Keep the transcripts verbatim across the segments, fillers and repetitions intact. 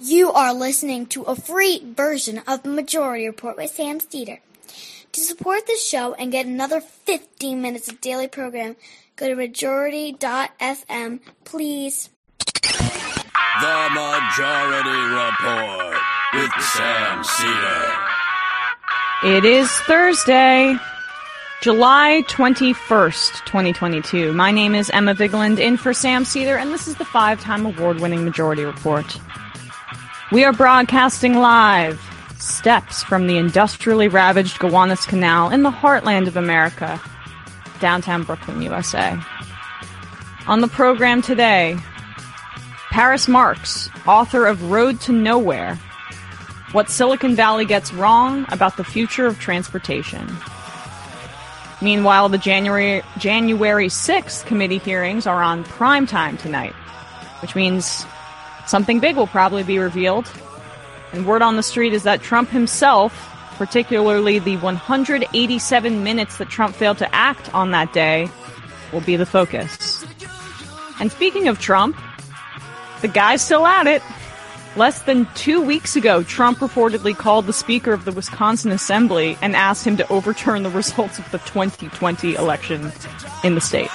You are listening to a free version of the Majority Report with Sam Steeder. To support this show and get another fifteen minutes of daily program, go to majority dot f m, please. The Majority Report with Sam Steeder. It is Thursday, July twenty-first, twenty twenty-two. My name is Emma Vigeland, in for Sam Steeder, and this is the five-time award-winning Majority Report. We are broadcasting live, steps from the industrially ravaged Gowanus Canal in the heartland of America, downtown Brooklyn, U S A. On the program today, Paris Marx, author of Road to Nowhere, What Silicon Valley Gets Wrong About the Future of Transportation. Meanwhile, the January January sixth committee hearings are on prime time tonight, which means something big will probably be revealed. And word on the street is that Trump himself, particularly the one hundred eighty-seven minutes that Trump failed to act on that day, will be the focus. And speaking of Trump, the guy's still at it. Less than two weeks ago, Trump reportedly called the Speaker of the Wisconsin Assembly and asked him to overturn the results of the twenty twenty election in the state.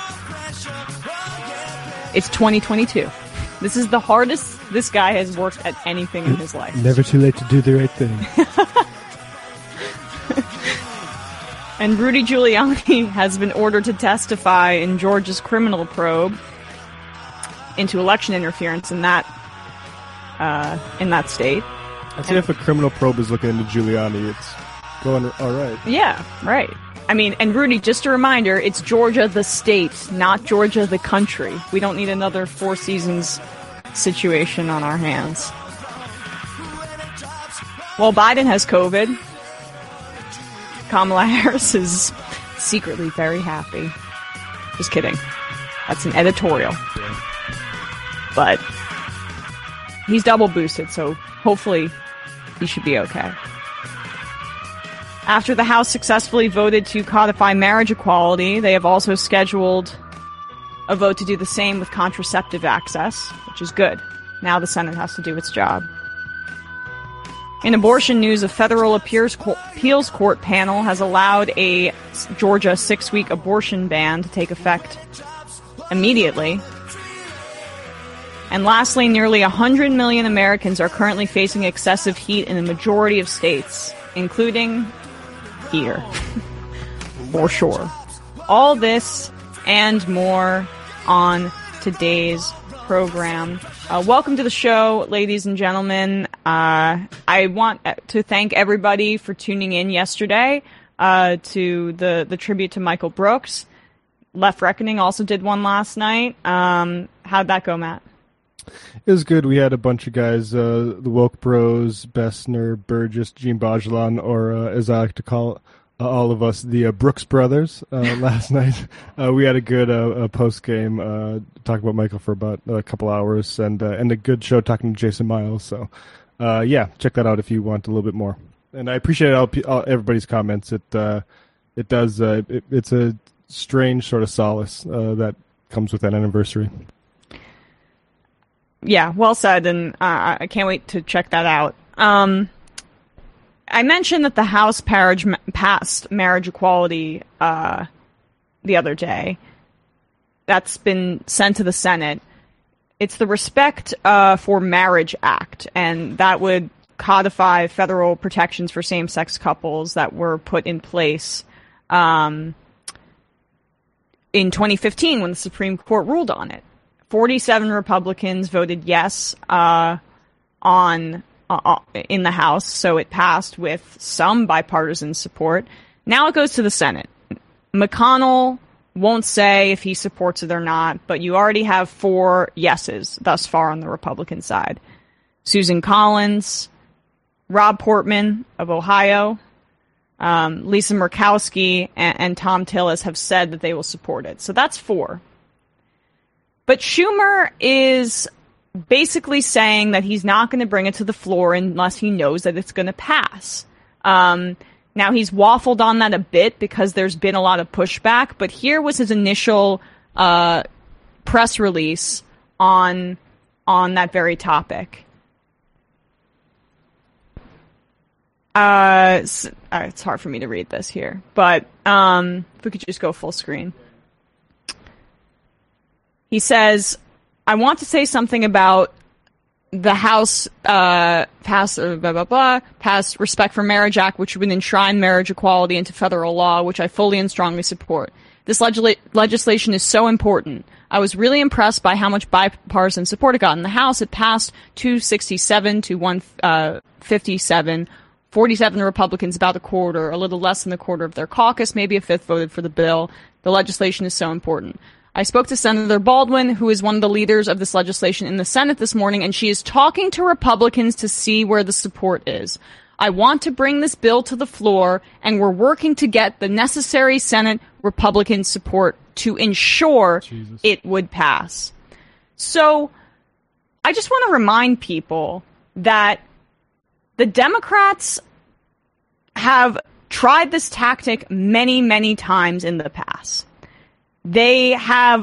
It's twenty twenty-two. This is the hardest this guy has worked at anything in his life. Never too late to do the right thing. And Rudy Giuliani has been ordered to testify in Georgia's criminal probe into election interference in that uh, in that state. I'd say if a criminal probe is looking into Giuliani, it's going all right. Yeah, right. I mean, and Rudy, just a reminder, it's Georgia the state, not Georgia the country. We don't need another Four Seasons situation on our hands. Well, Biden has COVID. Kamala Harris is secretly very happy. Just kidding. That's an editorial. But he's double boosted, so hopefully he should be okay. After the House successfully voted to codify marriage equality, they have also scheduled a vote to do the same with contraceptive access, which is good. Now the Senate has to do its job. In abortion news, a federal appeals court panel has allowed a Georgia six-week abortion ban to take effect immediately. And lastly, nearly one hundred million Americans are currently facing excessive heat in the majority of states, including here. For sure. All this and more on today's program. Uh, welcome to the show, ladies and gentlemen. Uh, I want to thank everybody for tuning in yesterday uh, to the, the tribute to Michael Brooks. Left Reckoning also did one last night. Um, how'd that go, Matt? It was good. We had a bunch of guys, uh, the Woke Bros, Bessner, Burgess, Gene Bajalan, or uh, as I like to call uh, all of us, the uh, Brooks brothers uh, last night. Uh, we had a good uh, post-game uh, talk about Michael for about a couple hours, and uh, and a good show talking to Jason Miles. So, uh, yeah, check that out if you want a little bit more. And I appreciate all, all everybody's comments. It uh, it does. Uh, it, it's a strange sort of solace uh, that comes with that anniversary. Yeah, well said, and uh, I can't wait to check that out. Um, I mentioned that the House parage, passed marriage equality uh, the other day. That's been sent to the Senate. It's the Respect uh, for Marriage Act, and that would codify federal protections for same-sex couples that were put in place um, in twenty fifteen when the Supreme Court ruled on it. forty-seven Republicans voted yes uh, on uh, in the House, so it passed with some bipartisan support. Now it goes to the Senate. McConnell won't say if he supports it or not, but you already have four yeses thus far on the Republican side. Susan Collins, Rob Portman of Ohio, um, Lisa Murkowski, and, and Tom Tillis have said that they will support it. So that's four. But Schumer is basically saying that he's not going to bring it to the floor unless he knows that it's going to pass. Um, now, he's waffled on that a bit because there's been a lot of pushback, but here was his initial uh, press release on on that very topic. Uh, it's, uh, it's hard for me to read this here, but um, if we could just go full screen. He says, I want to say something about the House uh, passed uh, blah blah blah passed Respect for Marriage Act, which would enshrine marriage equality into federal law, which I fully and strongly support. This legisla- legislation is so important. I was really impressed by how much bipartisan support it got in the House. It passed two sixty-seven to one fifty-seven. forty-seven Republicans, about a quarter, a little less than a quarter of their caucus, maybe a fifth voted for the bill. The legislation is so important. I spoke to Senator Baldwin, who is one of the leaders of this legislation in the Senate this morning, and she is talking to Republicans to see where the support is. I want to bring this bill to the floor, and we're working to get the necessary Senate Republican support to ensure Jesus. It would pass. So I just want to remind people that the Democrats have tried this tactic many, many times in the past. They have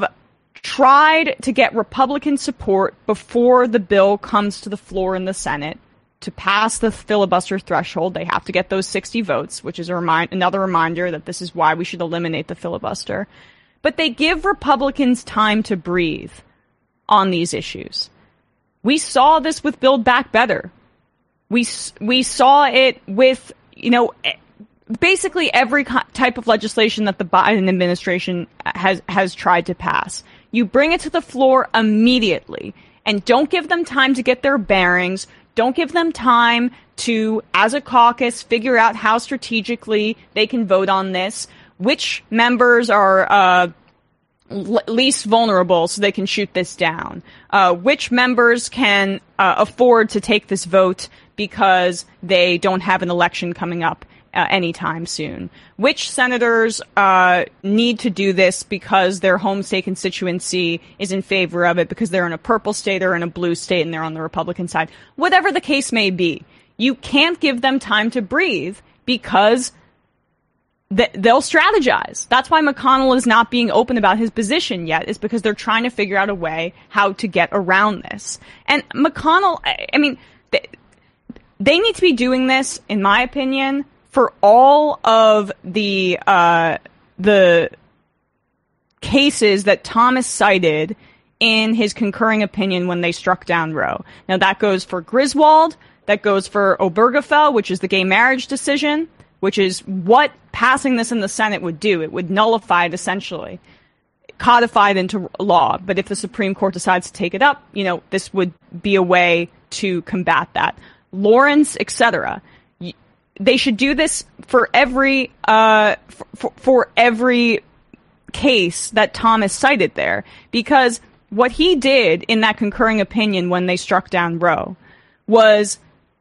tried to get Republican support before the bill comes to the floor in the Senate to pass the filibuster threshold. They have to get those sixty votes, which is a remind- another reminder that this is why we should eliminate the filibuster. But they give Republicans time to breathe on these issues. We saw this with Build Back Better. We we saw it with, you know, basically every type of legislation that the Biden administration has has tried to pass. You bring it to the floor immediately and don't give them time to get their bearings. Don't give them time to, as a caucus, figure out how strategically they can vote on this, which members are uh, l- least vulnerable so they can shoot this down, uh, which members can uh, afford to take this vote because they don't have an election coming up uh, anytime soon, which senators uh, need to do this because their home state constituency is in favor of it, because they're in a purple state or in a blue state and they're on the Republican side. Whatever the case may be, you can't give them time to breathe because th- they'll strategize. That's why McConnell is not being open about his position yet, is because they're trying to figure out a way how to get around this. And McConnell, I, I mean, they, they need to be doing this, in my opinion, for all of the uh, the cases that Thomas cited in his concurring opinion when they struck down Roe. Now, that goes for Griswold, that goes for Obergefell, which is the gay marriage decision, which is what passing this in the Senate would do. It would nullify it, essentially, codify it into law. But if the Supreme Court decides to take it up, you know, this would be a way to combat that. Lawrence, et cetera. They should do this for every uh, for, for every case that Thomas cited there, because what he did in that concurring opinion when they struck down Roe was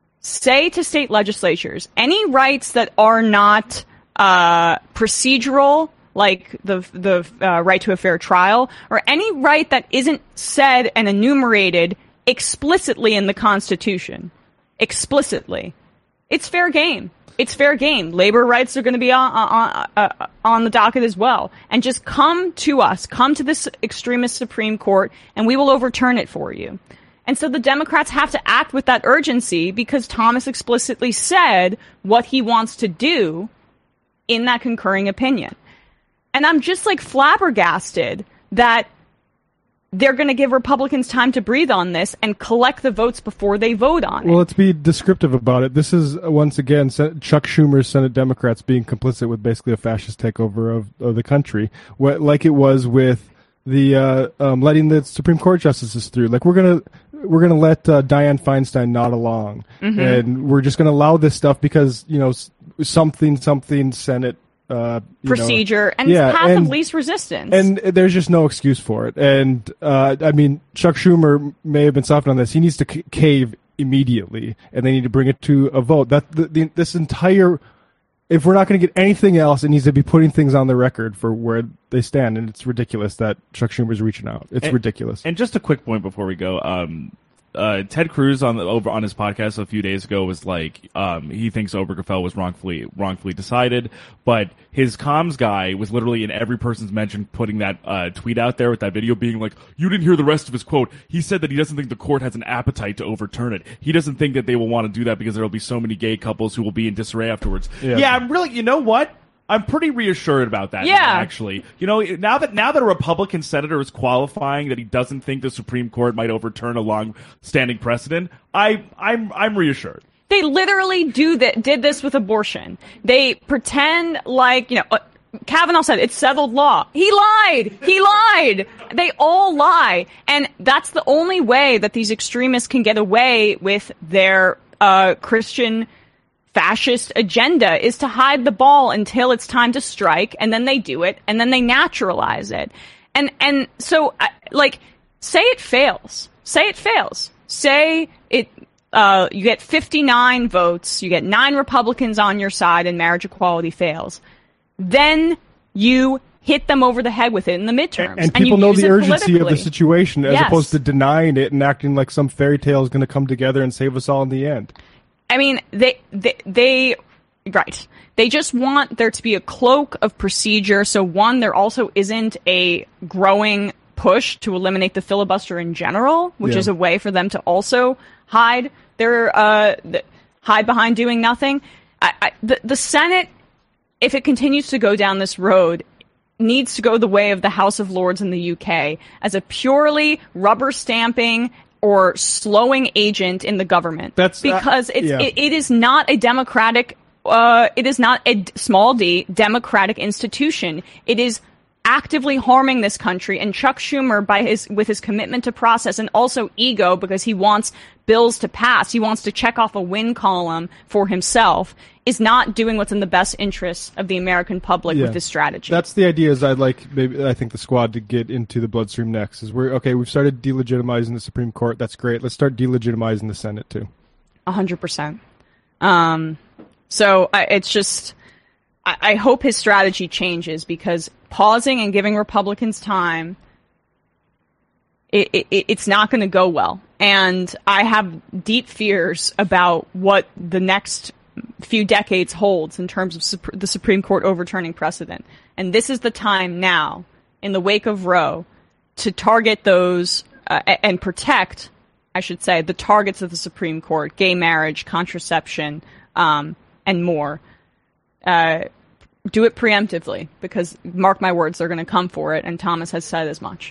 say to state legislatures, any rights that are not uh, procedural, like the the uh, right to a fair trial, or any right that isn't said and enumerated explicitly in the Constitution, explicitly, it's fair game. It's fair game. Labor rights are going to be on, on, uh, on the docket as well. And just come to us, come to this extremist Supreme Court, and we will overturn it for you. And so the Democrats have to act with that urgency because Thomas explicitly said what he wants to do in that concurring opinion. And I'm just like flabbergasted that they're going to give Republicans time to breathe on this and collect the votes before they vote on it. Well, let's be descriptive about it. This is, once again, Chuck Schumer's Senate Democrats being complicit with basically a fascist takeover of, of the country, what, like it was with the uh, um, letting the Supreme Court justices through. Like, we're going to we're gonna let uh, Dianne Feinstein nod along, mm-hmm. and we're just going to allow this stuff because, you know, something, something Senate Uh, procedure know, and yeah, path and, of least resistance. And there's just no excuse for it. And, uh, I mean, Chuck Schumer may have been soft on this. He needs to c- cave immediately, and they need to bring it to a vote. That the, the, This entire, if we're not going to get anything else, it needs to be putting things on the record for where they stand. And it's ridiculous that Chuck Schumer's reaching out. It's and, ridiculous. And just a quick point before we go. Um, uh, Ted Cruz on the, over on his podcast a few days ago was like, um, he thinks Obergefell was wrongfully wrongfully decided, but his comms guy was literally in every person's mention putting that uh, tweet out there with that video being like, you didn't hear the rest of his quote. He said that he doesn't think the court has an appetite to overturn it. He doesn't think that they will want to do that because there will be so many gay couples who will be in disarray afterwards. Yeah, yeah I'm really, you know what? I'm pretty reassured about that. Yeah. Now, actually. You know, now that now that a Republican senator is qualifying that he doesn't think the Supreme Court might overturn a long-standing precedent, I, I'm I'm reassured. They literally do that. Did this with abortion. They pretend like, you know, uh, Kavanaugh said it's settled law. He lied. He lied. They all lie, and that's the only way that these extremists can get away with their uh, Christian fascist agenda, is to hide the ball until it's time to strike, and then they do it, and then they naturalize it. And and so, like, say it fails. Say it fails. Say it, uh, you get fifty-nine votes, you get nine Republicans on your side, and marriage equality fails. Then you hit them over the head with it in the midterms. And, and people and know the urgency of the situation, as yes. opposed to denying it and acting like some fairy tale is going to come together and save us all in the end. I mean, they, they, they, right. They just want there to be a cloak of procedure. So one, there also isn't a growing push to eliminate the filibuster in general, which yeah. is a way for them to also hide their, uh, the, hide behind doing nothing. I, I, the, the Senate, if it continues to go down this road, needs to go the way of the House of Lords in the U K as a purely rubber stamping or slowing agent in the government. That's because uh, it's yeah. it, it is not a democratic uh it is not a d- small d democratic institution. It is actively harming this country, and Chuck Schumer, by his with his commitment to process and also ego, because he wants bills to pass, he wants to check off a win column for himself, is not doing what's in the best interests of the American public yeah. with this strategy. That's the idea. Is I'd like maybe I think the squad to get into the bloodstream next. Is we're okay. We've started delegitimizing the Supreme Court. That's great. Let's start delegitimizing the Senate too. A hundred percent. Um. So I, it's just. I hope his strategy changes, because pausing and giving Republicans time, it, it, it's not going to go well. And I have deep fears about what the next few decades holds in terms of Sup- the Supreme Court overturning precedent. And this is the time now, in the wake of Roe, to target those uh, and protect, I should say, the targets of the Supreme Court: gay marriage, contraception, um, and more. Uh, do it preemptively, because, mark my words, they're going to come for it, and Thomas has said as much.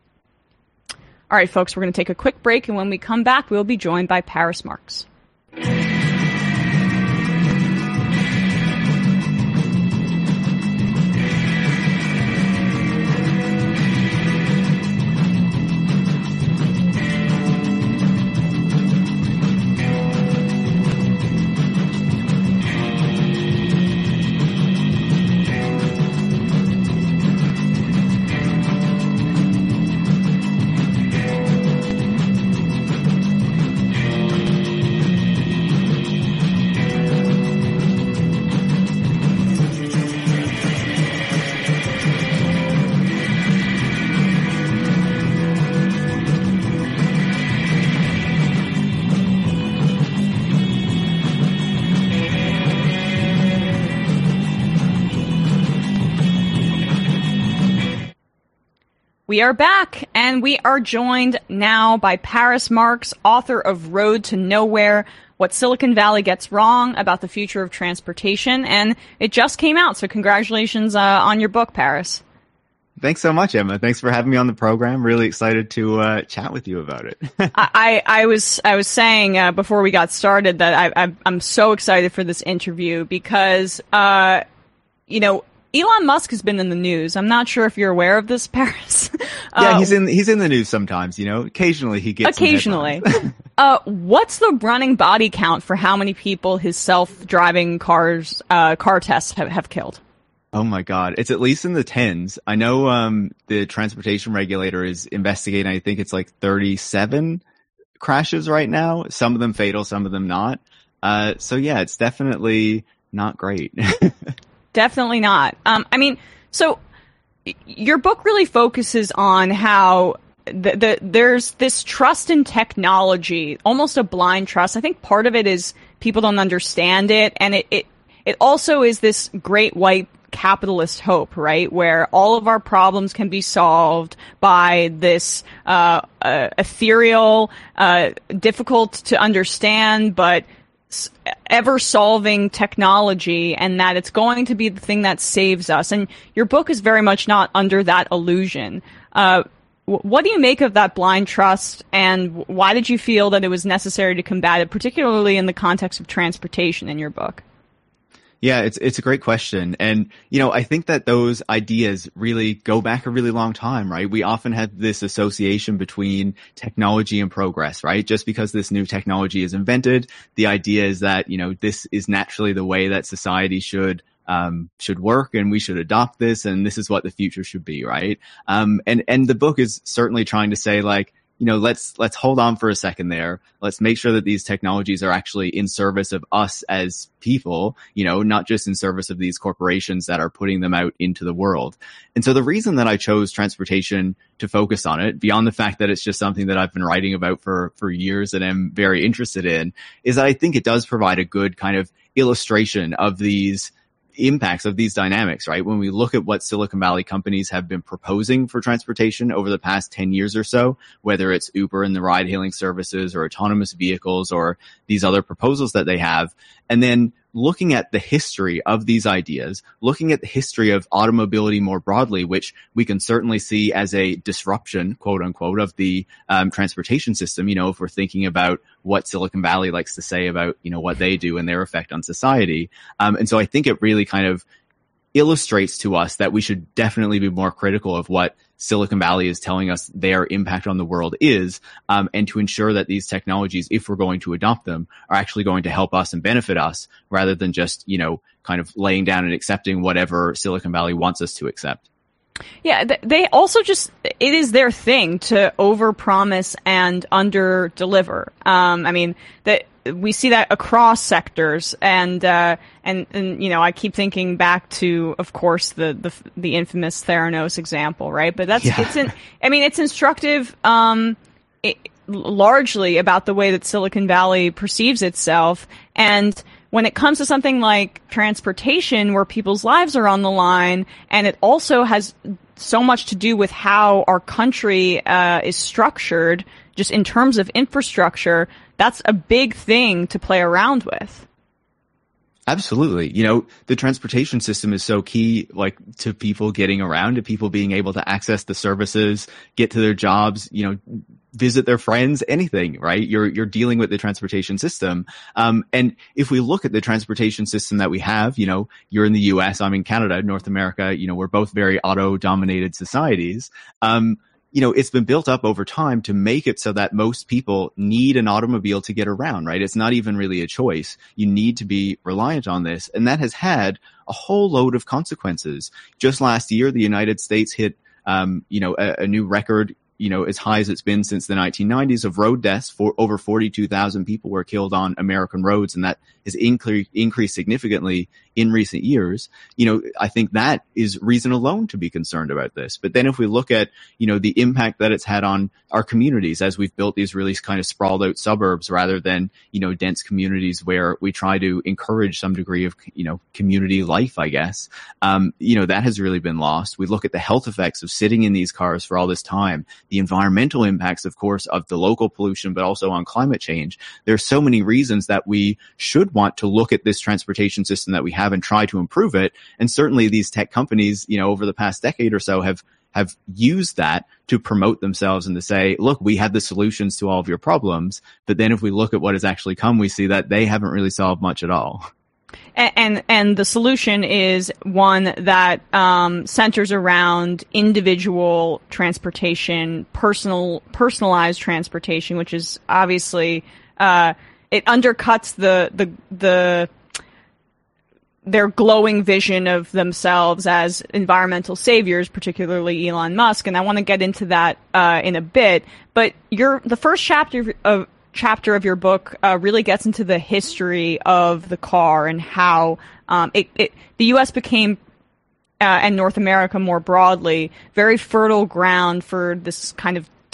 All right, folks, we're going to take a quick break, and when we come back, we'll be joined by Paris Marks. We are back, and we are joined now by Paris Marks, author of Road to Nowhere: What Silicon Valley Gets Wrong About the Future of Transportation. And it just came out, so congratulations uh, on your book, Paris. Thanks so much, Emma. Thanks for having me on the program. Really excited to uh, chat with you about it. I, I, I was I was saying uh, before we got started that I, I, I'm so excited for this interview because, uh, you know, Elon Musk has been in the news. I'm not sure if you're aware of this, Paris. Uh, yeah, he's in he's in the news sometimes. You know, occasionally he gets occasionally. uh, what's the running body count for how many people his self-driving cars uh, car tests have, have killed? Oh my God, it's at least in the tens. I know um, the transportation regulator is investigating. I think it's like thirty-seven crashes right now. Some of them fatal, some of them not. Uh, so yeah, it's definitely not great. Definitely not. Um, I mean, so your book really focuses on how the, the, there's this trust in technology, almost a blind trust. I think part of it is people don't understand it, and it, it, it also is this great white capitalist hope, right? Where all of our problems can be solved by this uh, uh ethereal, uh difficult to understand, but ever solving technology, and that it's going to be the thing that saves us. And your book is very much not under that illusion. Uh, what do you make of that blind trust, and why did you feel that it was necessary to combat it, particularly in the context of transportation in your book? Yeah, it's it's a great question. And, you know, I think that those ideas really go back a really long time, right? We often have this association between technology and progress, right? Just because this new technology is invented, the idea is that, you know, this is naturally the way that society should um should work, and we should adopt this, and this is what the future should be, right? Um and and the book is certainly trying to say, like, you know, let's, let's hold on for a second there. Let's make sure that these technologies are actually in service of us as people, you know, not just in service of these corporations that are putting them out into the world. And so the reason that I chose transportation to focus on it, beyond the fact that it's just something that I've been writing about for, for years and am very interested in, is that I think it does provide a good kind of illustration of these impacts of these dynamics, right? When we look at what Silicon Valley companies have been proposing for transportation over the past ten years or so, whether it's Uber and the ride hailing services or autonomous vehicles or these other proposals that they have, and then looking at the history of these ideas, looking at the history of automobility more broadly, which we can certainly see as a disruption, quote unquote, of the um, transportation system. You know, if we're thinking about what Silicon Valley likes to say about, you know, what they do and their effect on society. Um, and so I think it really kind of illustrates to us that we should definitely be more critical of what Silicon Valley is telling us their impact on the world is, um, and to ensure that these technologies, if we're going to adopt them, are actually going to help us and benefit us, rather than just, you know, kind of laying down and accepting whatever Silicon Valley wants us to accept. Yeah, they also just, it is their thing to overpromise and under-deliver. Um, I mean, that we see that across sectors, and, uh, and, and, you know, I keep thinking back to, of course, the, the, the infamous Theranos example, right? But that's, yeah. it's in, I mean, it's instructive, um, it, largely about the way that Silicon Valley perceives itself. And when it comes to something like transportation, where people's lives are on the line, and it also has so much to do with how our country, uh, is structured, just in terms of infrastructure, that's a big thing to play around with. Absolutely. You know, the transportation system is so key, like, to people getting around, to people being able to access the services, get to their jobs, you know, visit their friends, anything, right? You're, you're dealing with the transportation system. Um, and if we look at the transportation system that we have, you know, you're in the U S, I'm in Canada, North America, you know, we're both very auto-dominated societies. Um, you know, it's been built up over time to make it so that most people need an automobile to get around, right? It's not even really a choice. You need to be reliant on this. And that has had a whole load of consequences. Just last year, the United States hit, um, you know, a, a new record, you know, as high as it's been since the nineteen nineties of road deaths. For over forty-two thousand people were killed on American roads, and that has incre- increased significantly in recent years. You know, I think that is reason alone to be concerned about this. But then if we look at, you know, the impact that it's had on our communities as we've built these really kind of sprawled out suburbs rather than, you know, dense communities where we try to encourage some degree of, you know, community life, I guess, um, you know, that has really been lost. We look at the health effects of sitting in these cars for all this time, the environmental impacts, of course, of the local pollution, but also on climate change. There's so many reasons that we should want to look at this transportation system that we have and try to improve it. And certainly these tech companies, you know, over the past decade or so have have used that to promote themselves and to say, look, we have the solutions to all of your problems. But then if we look at what has actually come, we see that they haven't really solved much at all. And, and, and the solution is one that um, centers around individual transportation, personal, personalized transportation, which is obviously, uh, it undercuts the, the, the, their glowing vision of themselves as environmental saviors, particularly Elon Musk. And I want to get into that, uh, in a bit. But your, the first chapter of, chapter of your book uh, really gets into the history of the car and how um, it, it the U S became uh, and North America more broadly very fertile ground for this kind of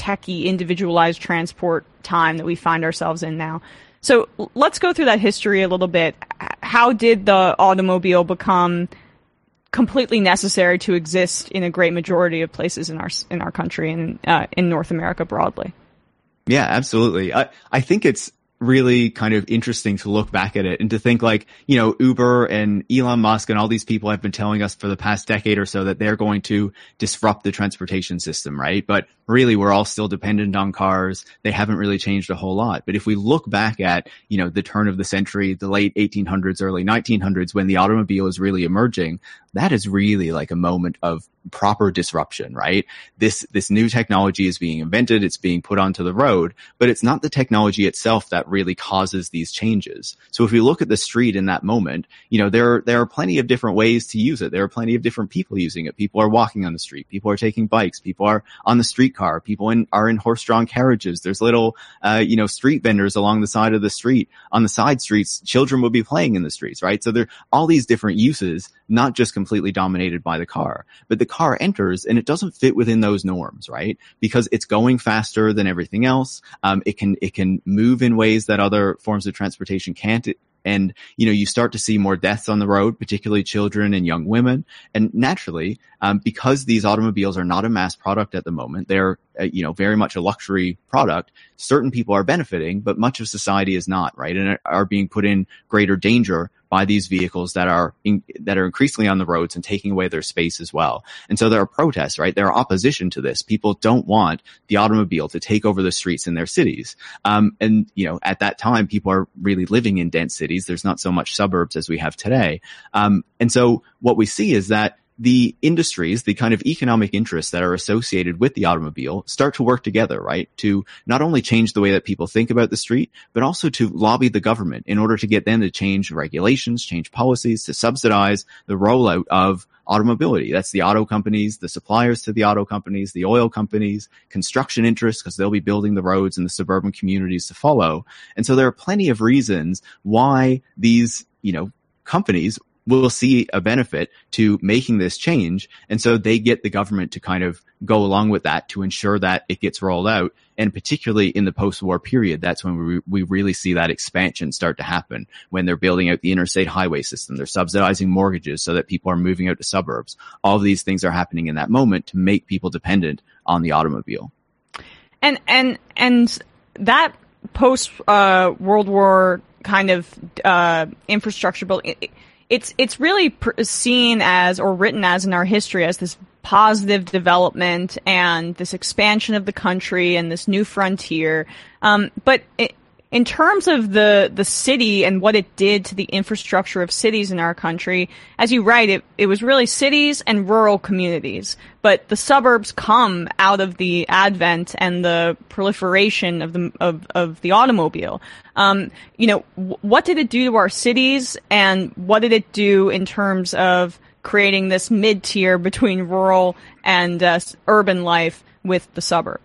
techie, individualized transport time that we find ourselves in now. So let's go through that history a little bit. How did the automobile become completely necessary to exist in a great majority of places in our in our country and uh, in North America broadly? Yeah, absolutely. I, I think it's really kind of interesting to look back at it and to think like, you know, Uber and Elon Musk and all these people have been telling us for the past decade or so that they're going to disrupt the transportation system, right? But really, we're all still dependent on cars. They haven't really changed a whole lot. But if we look back at, you know, the turn of the century, the late eighteen hundreds, early nineteen hundreds, when the automobile is really emerging, that is really like a moment of proper disruption, right? This, this new technology is being invented. It's being put onto the road, but it's not the technology itself that really causes these changes. So if we look at the street in that moment, you know, there, there are plenty of different ways to use it. There are plenty of different people using it. People are walking on the street. People are taking bikes. People are on the streetcar. People in, are in horse-drawn carriages. There's little, uh, you know, street vendors along the side of the street. On the side streets, children will be playing in the streets, right? So there are all these different uses, not just completely dominated by the car, but the car enters and it doesn't fit within those norms, right? Because it's going faster than everything else. Um, it can, it can move in ways that other forms of transportation can't. And, you know, you start to see more deaths on the road, particularly children and young women. And naturally, um, because these automobiles are not a mass product at the moment, they're, uh, you know, very much a luxury product. Certain people are benefiting, but much of society is not, right? And are being put in greater danger by these vehicles that are in, that are increasingly on the roads and taking away their space as well. And so there are protests, right? There are opposition to this. People don't want the automobile to take over the streets in their cities. Um, and, you know, at that time, people are really living in dense cities. There's not so much suburbs as we have today. Um, and so what we see is that the industries, the kind of economic interests that are associated with the automobile start to work together, right? To not only change the way that people think about the street, but also to lobby the government in order to get them to change regulations, change policies, to subsidize the rollout of automobility. That's the auto companies, the suppliers to the auto companies, the oil companies, construction interests, because they'll be building the roads in the suburban communities to follow. And so there are plenty of reasons why these, you know, companies will see a benefit to making this change. And so they get the government to kind of go along with that to ensure that it gets rolled out. And particularly in the post-war period, that's when we, we really see that expansion start to happen, when they're building out the interstate highway system. They're subsidizing mortgages so that people are moving out to suburbs. All of these things are happening in that moment to make people dependent on the automobile. And, and, and that post, uh, World War kind of, uh, infrastructure building, it, It's it's really pr- seen as, or written as in our history, as this positive development and this expansion of the country and this new frontier. Um, but it, in terms of the the city and what it did to the infrastructure of cities in our country, as you write, it it was really cities and rural communities. But the suburbs come out of the advent and the proliferation of the of of the automobile. Um, you know, w- what did it do to our cities, and what did it do in terms of creating this mid-tier between rural and uh, urban life with the suburb?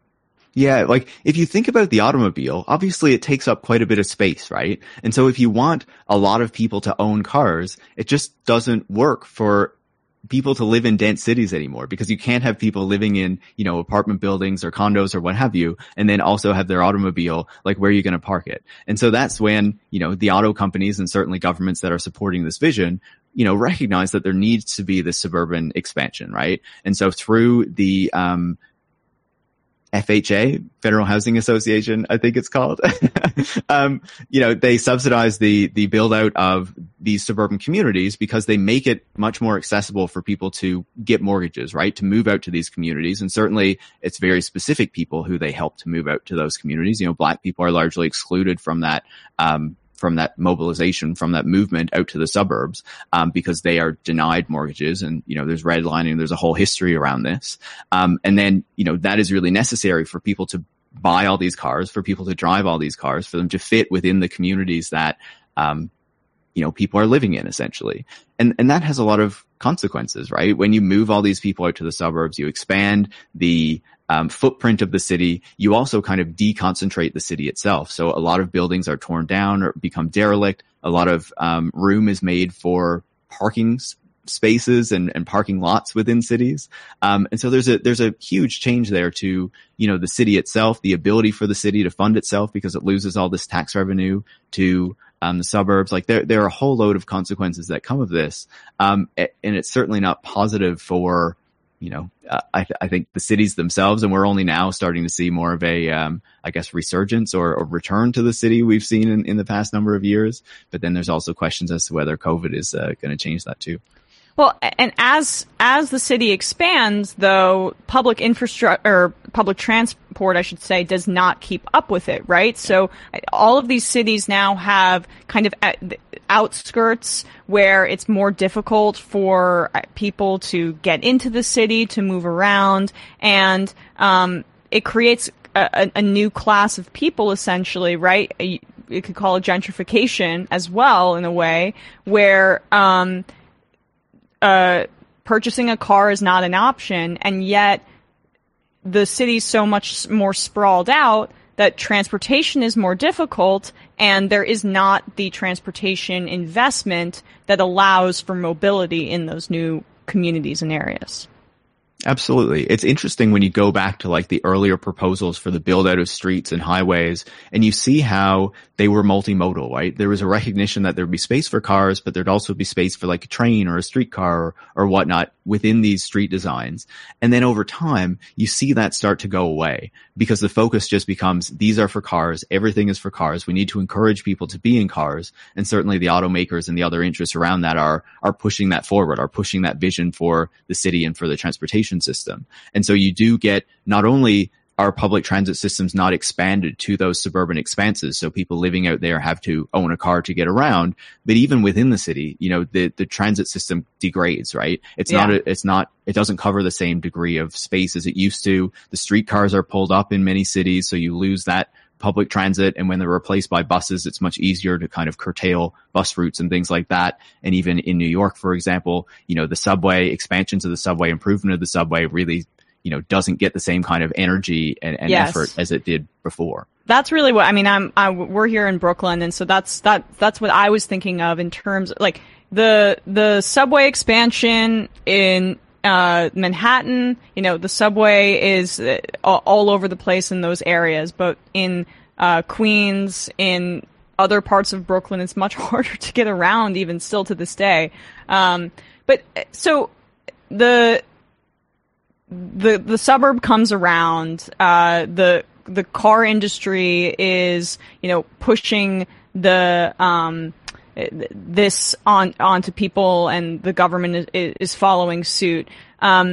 Yeah, like if you think about the automobile, obviously it takes up quite a bit of space, right? And so if you want a lot of people to own cars, it just doesn't work for people to live in dense cities anymore, because you can't have people living in, you know, apartment buildings or condos or what have you, and then also have their automobile. Like, where are you going to park it? And so that's when, you know, the auto companies and certainly governments that are supporting this vision, you know, recognize that there needs to be this suburban expansion, right? And so through the, um, F H A, Federal Housing Association, I think it's called. um, you know, they subsidize the, the build out of these suburban communities because they make it much more accessible for people to get mortgages, right? To move out to these communities. And certainly it's very specific people who they help to move out to those communities. You know, Black people are largely excluded from that, um, from that mobilization, from that movement out to the suburbs, um, because they are denied mortgages. And, you know, there's redlining, there's a whole history around this. Um, and then, you know, that is really necessary for people to buy all these cars, for people to drive all these cars, for them to fit within the communities that, um, you know, people are living in, essentially. And, and that has a lot of consequences, right? When you move all these people out to the suburbs, you expand the, Um, footprint of the city, you also kind of deconcentrate the city itself. So a lot of buildings are torn down or become derelict. A lot of um, room is made for parking spaces and, and parking lots within cities. Um, and so there's a, there's a huge change there to, you know, the city itself, the ability for the city to fund itself because it loses all this tax revenue to, um, the suburbs. Like there, there are a whole load of consequences that come of this. Um, and it's certainly not positive for, you know, uh, I, th- I think the cities themselves, and we're only now starting to see more of a, um, I guess, resurgence or, or return to the city we've seen in, in the past number of years. But then there's also questions as to whether COVID is uh, going to change that too. Well, and as as the city expands, though, public infrastructure or public transport, I should say, does not keep up with it, right? So all of these cities now have kind of outskirts where it's more difficult for people to get into the city, to move around, and um, it creates a, a new class of people, essentially, right? You could call it gentrification as well, in a way, where um Uh, purchasing a car is not an option, and yet the city's so much more sprawled out that transportation is more difficult, and there is not the transportation investment that allows for mobility in those new communities and areas. Absolutely. It's interesting when you go back to like the earlier proposals for the build out of streets and highways, and you see how they were multimodal, right? There was a recognition that there'd be space for cars, but there'd also be space for like a train or a streetcar or, or whatnot within these street designs. And then over time, you see that start to go away because the focus just becomes, these are for cars. Everything is for cars. We need to encourage people to be in cars. And certainly the automakers and the other interests around that are, are pushing that forward, are pushing that vision for the city and for the transportation system. And so you do get not only are public transit systems not expanded to those suburban expanses, so people living out there have to own a car to get around, but even within the city, you know, the, the transit system degrades, right? It's yeah. not, a, it's not, it doesn't cover the same degree of space as it used to. The streetcars are pulled up in many cities, so you lose that public transit, and when they're replaced by buses, it's much easier to kind of curtail bus routes and things like that. And even in New York, for example, you know, the subway, expansions of the subway, improvement of the subway really, you know, doesn't get the same kind of energy and, and yes. effort as it did before. That's really what, I mean, I'm, I, we're here in Brooklyn, and so that's, that, that's what I was thinking of in terms of, like, the, the subway expansion in, uh, Manhattan, you know, the subway is all, all over the place in those areas, but in, uh, Queens, in other parts of Brooklyn, it's much harder to get around even still to this day. Um, but so the, the, the suburb comes around, uh, the, the car industry is, you know, pushing the, um, this on onto people, and the government is, is following suit. Um,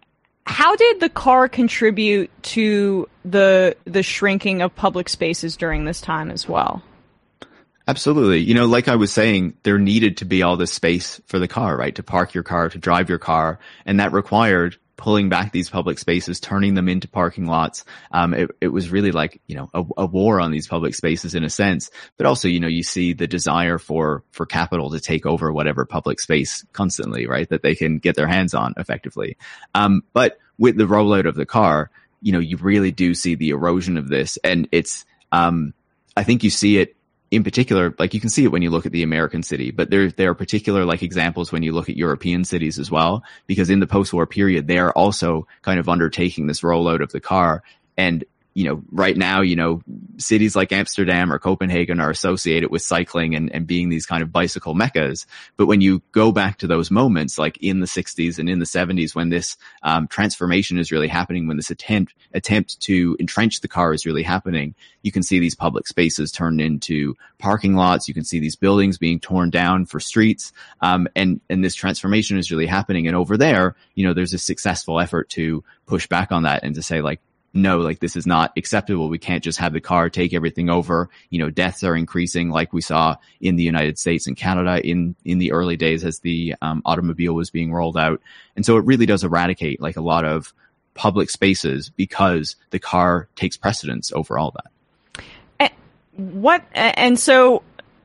how did the car contribute to the the shrinking of public spaces during this time as well? Absolutely. You know, like I was saying, there needed to be all this space for the car, right? To park your car, to drive your car, and that required pulling back these public spaces, turning them into parking lots. Um, it, it was really like, you know, a, a war on these public spaces in a sense, but also, you know, you see the desire for, for capital to take over whatever public space constantly, right? That they can get their hands on effectively. Um, but with the rollout of the car, you know, you really do see the erosion of this. And it's, um, I think you see it in particular, like you can see it when you look at the American city, but there, there are particular like examples when you look at European cities as well, because in the post-war period, they are also kind of undertaking this rollout of the car. And, you know, right now, you know, cities like Amsterdam or Copenhagen are associated with cycling and, and being these kind of bicycle meccas. But when you go back to those moments, like in the sixties and in the seventies, when this um, transformation is really happening, when this attempt attempt to entrench the car is really happening, you can see these public spaces turned into parking lots. You can see these buildings being torn down for streets. Um, and, and this transformation is really happening. And over there, you know, there's a successful effort to push back on that and to say, like, no, like this is not acceptable. We can't just have the car take everything over. You know, deaths are increasing like we saw in the United States and Canada in, in the early days as the um, automobile was being rolled out. And so it really does eradicate like a lot of public spaces because the car takes precedence over all that. And what, and so,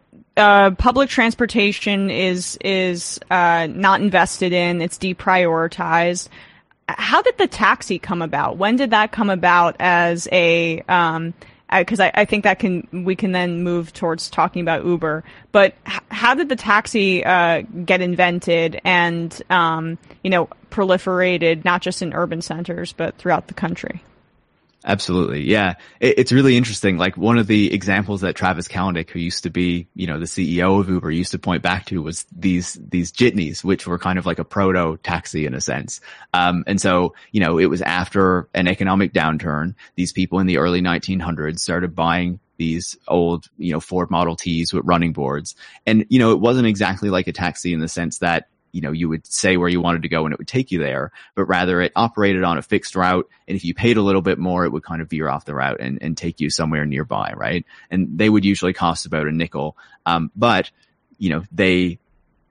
uh, public transportation is, is, uh, not invested in, it's deprioritized. How did the taxi come about? When did that come about as a, um, because I, I think that can, we can then move towards talking about Uber, but h- how did the taxi uh, get invented and, um, you know, proliferated not just in urban centers, but throughout the country? Absolutely. Yeah. It, it's really interesting. Like one of the examples that Travis Kalanick, who used to be, you know, the C E O of Uber, used to point back to was these, these jitneys, which were kind of like a proto taxi in a sense. Um, and so, you know, it was after an economic downturn. These people in the early nineteen hundreds started buying these old, you know, Ford Model Ts with running boards. And, you know, it wasn't exactly like a taxi in the sense that, you know, you would say where you wanted to go and it would take you there, but rather it operated on a fixed route. And if you paid a little bit more, it would kind of veer off the route and, and take you somewhere nearby, right? And they would usually cost about a nickel. Um, but, you know, they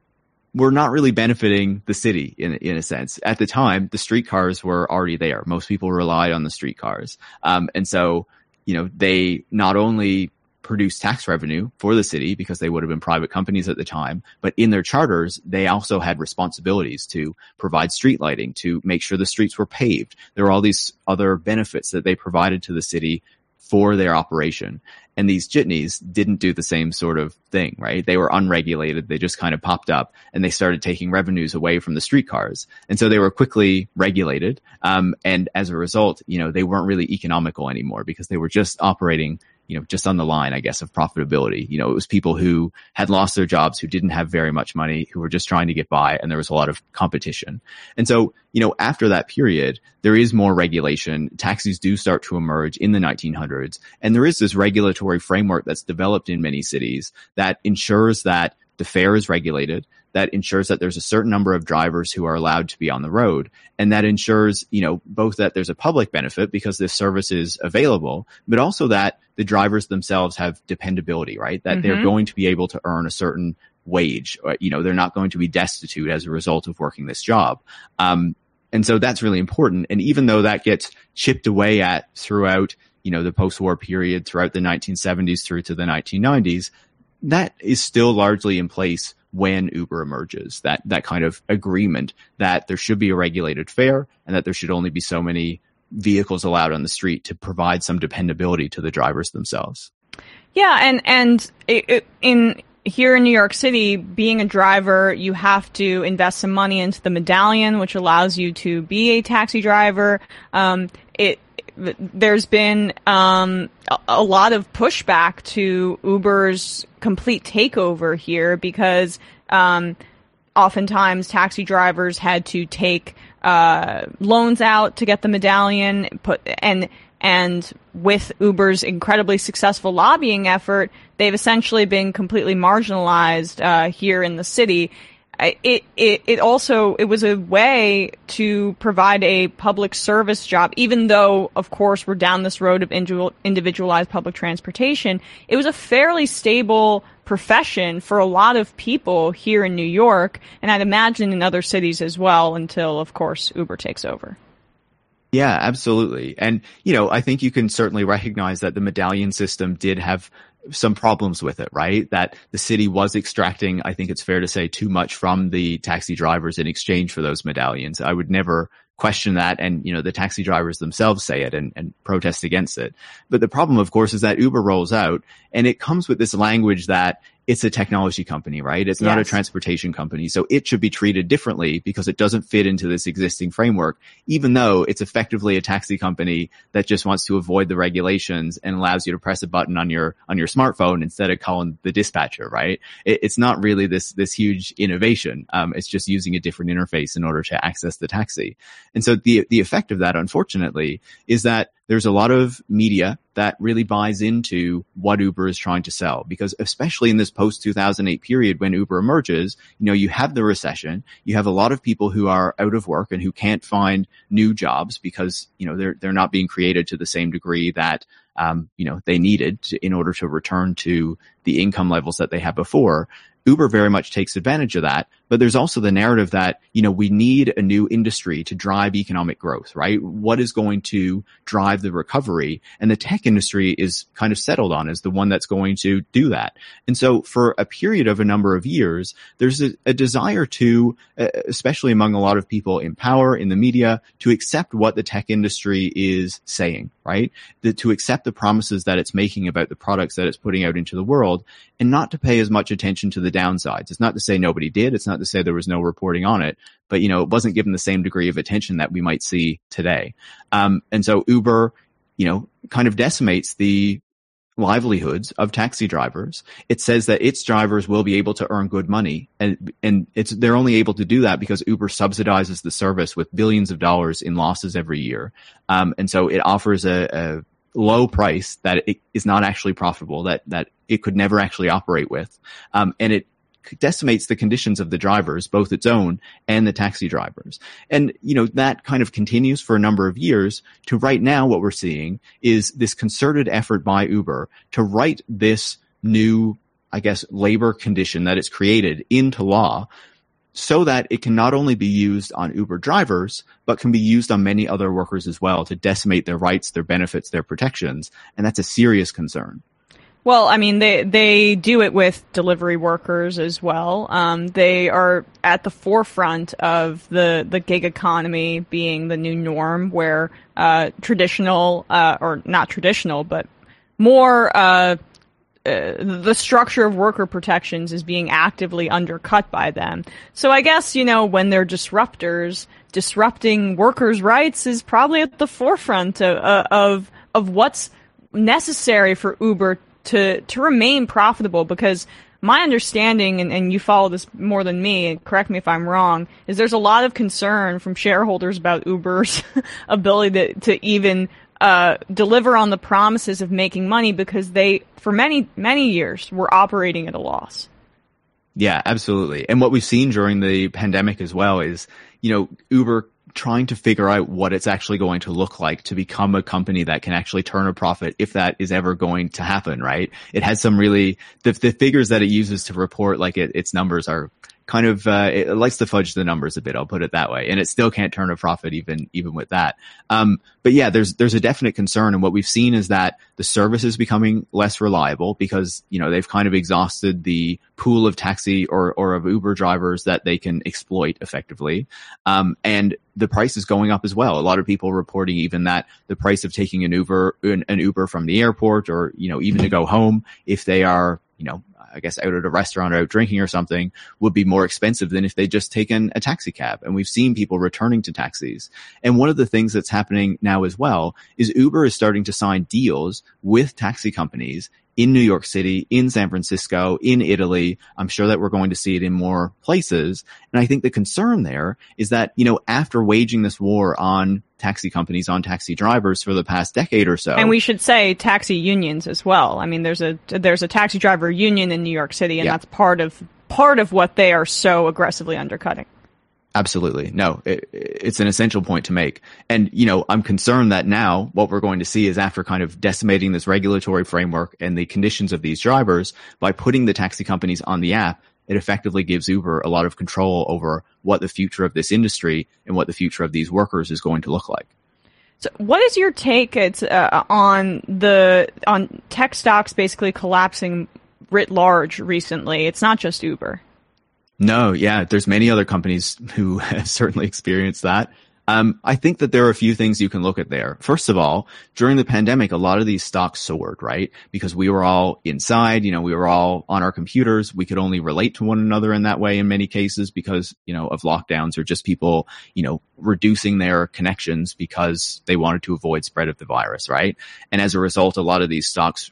were not really benefiting the city in, in a sense. At the time, the streetcars were already there. Most people relied on the streetcars. Um, and so, you know, they not only produce tax revenue for the city because they would have been private companies at the time, but in their charters, they also had responsibilities to provide street lighting, to make sure the streets were paved. There were all these other benefits that they provided to the city for their operation. And these jitneys didn't do the same sort of thing, right? They were unregulated. They just kind of popped up and they started taking revenues away from the streetcars. And so they were quickly regulated. Um, and as a result, you know, they weren't really economical anymore because they were just operating, you know, just on the line, I guess, of profitability. You know, it was people who had lost their jobs, who didn't have very much money, who were just trying to get by, and there was a lot of competition. And so, you know, after that period, there is more regulation. Taxis do start to emerge in the nineteen hundreds, and there is this regulatory framework that's developed in many cities that ensures that the fare is regulated, that ensures that there's a certain number of drivers who are allowed to be on the road, and that ensures, you know, both that there's a public benefit because this service is available, but also that the drivers themselves have dependability, right? That mm-hmm. they're going to be able to earn a certain wage, or, you know, they're not going to be destitute as a result of working this job. Um, and so that's really important. And even though that gets chipped away at throughout, you know, the post-war period, throughout the nineteen seventies through to the nineteen nineties, that is still largely in place when Uber emerges, that, that kind of agreement that there should be a regulated fare and that there should only be so many vehicles allowed on the street to provide some dependability to the drivers themselves. Yeah. And, and it, it, in here in New York City, being a driver, you have to invest some money into the medallion, which allows you to be a taxi driver. Um, it, There's been um, a, a lot of pushback to Uber's complete takeover here because um, oftentimes taxi drivers had to take uh, loans out to get the medallion, put and and with Uber's incredibly successful lobbying effort, they've essentially been completely marginalized uh, here in the city. It, it, it also, it was a way to provide a public service job, even though, of course, we're down this road of individualized public transportation. It was a fairly stable profession for a lot of people here in New York, and I'd imagine in other cities as well, until, of course, Uber takes over. Yeah, absolutely. And, you know, I think you can certainly recognize that the medallion system did have some problems with it, right? That the city was extracting, I think it's fair to say, too much from the taxi drivers in exchange for those medallions. I would never question that. And, you know, the taxi drivers themselves say it and, and protest against it. But the problem, of course, is that Uber rolls out and it comes with this language that it's a technology company, right? It's not yes. a transportation company. So it should be treated differently because it doesn't fit into this existing framework, even though it's effectively a taxi company that just wants to avoid the regulations and allows you to press a button on your, on your smartphone instead of calling the dispatcher, right? It, it's not really this, this huge innovation. Um, it's just using a different interface in order to access the taxi. And so the, the effect of that, unfortunately, is that there's a lot of media that really buys into what Uber is trying to sell, because especially in this post two thousand eight period when Uber emerges, you know, you have the recession, you have a lot of people who are out of work and who can't find new jobs because, you know, they're, they're not being created to the same degree that, um, you know, they needed to, in order to return to the income levels that they had before. Uber very much takes advantage of that, but there's also the narrative that, you know, we need a new industry to drive economic growth, right? What is going to drive the recovery? And the tech industry is kind of settled on as the one that's going to do that. And so for a period of a number of years, there's a, a desire to, uh, especially among a lot of people in power, in the media, to accept what the tech industry is saying, right? The, to accept the promises that it's making about the products that it's putting out into the world and not to pay as much attention to the downsides. It's not to say nobody did. It's not to say there was no reporting on it, but you know, it wasn't given the same degree of attention that we might see today. Um, and so Uber, you know, kind of decimates the livelihoods of taxi drivers. It says that its drivers will be able to earn good money, and and it's they're only able to do that because Uber subsidizes the service with billions of dollars in losses every year. Um, and so it offers a, a low price that it is not actually profitable, that that it could never actually operate with, um, and it decimates the conditions of the drivers, both its own and the taxi drivers. And, you know, that kind of continues for a number of years to right now what we're seeing is this concerted effort by Uber to write this new, I guess, labor condition that it's created into law so that it can not only be used on Uber drivers, but can be used on many other workers as well to decimate their rights, their benefits, their protections. And that's a serious concern. Well, I mean, they they do it with delivery workers as well. Um, they are at the forefront of the, the gig economy being the new norm, where uh, traditional, uh, or not traditional, but more uh, uh, the structure of worker protections is being actively undercut by them. So I guess, you know, when they're disruptors, disrupting workers' rights is probably at the forefront of of, of what's necessary for Uber to to remain profitable, because my understanding, and, and you follow this more than me, and correct me if I'm wrong, is there's a lot of concern from shareholders about Uber's ability to, to even uh, deliver on the promises of making money, because they, for many, many years, were operating at a loss. Yeah, absolutely. And what we've seen during the pandemic as well is, you know, Uber trying to figure out what it's actually going to look like to become a company that can actually turn a profit, if that is ever going to happen, right? It has some really, the, the figures that it uses to report, like it, its numbers are kind of, uh, it likes to fudge the numbers a bit, I'll put it that way. And it still can't turn a profit even, even with that. Um, but yeah, there's, there's a definite concern. And what we've seen is that the service is becoming less reliable because, you know, they've kind of exhausted the pool of taxi or, or of Uber drivers that they can exploit effectively. Um, and the price is going up as well. A lot of people reporting even that the price of taking an Uber, an, an Uber from the airport, or, you know, even to go home, if they are, you know, I guess out at a restaurant or out drinking or something, would be more expensive than if they just taken a taxi cab. And we've seen people returning to taxis. And one of the things that's happening now as well is Uber is starting to sign deals with taxi companies in New York City, in San Francisco, in Italy. I'm sure that we're going to see it in more places. And I think the concern there is that, you know, after waging this war on taxi companies, on taxi drivers for the past decade or so. And we should say taxi unions as well. I mean, there's a there's a taxi driver union in New York City, and yeah. that's part of part of what they are so aggressively undercutting. Absolutely. No, it, it's an essential point to make. And, you know, I'm concerned that now what we're going to see is, after kind of decimating this regulatory framework and the conditions of these drivers, by putting the taxi companies on the app, it effectively gives Uber a lot of control over what the future of this industry and what the future of these workers is going to look like. So what is your take it's, uh, on the on tech stocks basically collapsing writ large recently? It's not just Uber. No, yeah, there's many other companies who have certainly experienced that. Um, I think that there are a few things you can look at there. First of all, during the pandemic, a lot of these stocks soared, right? Because we were all inside, you know, we were all on our computers. We could only relate to one another in that way in many cases because, you know, of lockdowns or just people, you know, reducing their connections because they wanted to avoid spread of the virus, right? And as a result, a lot of these stocks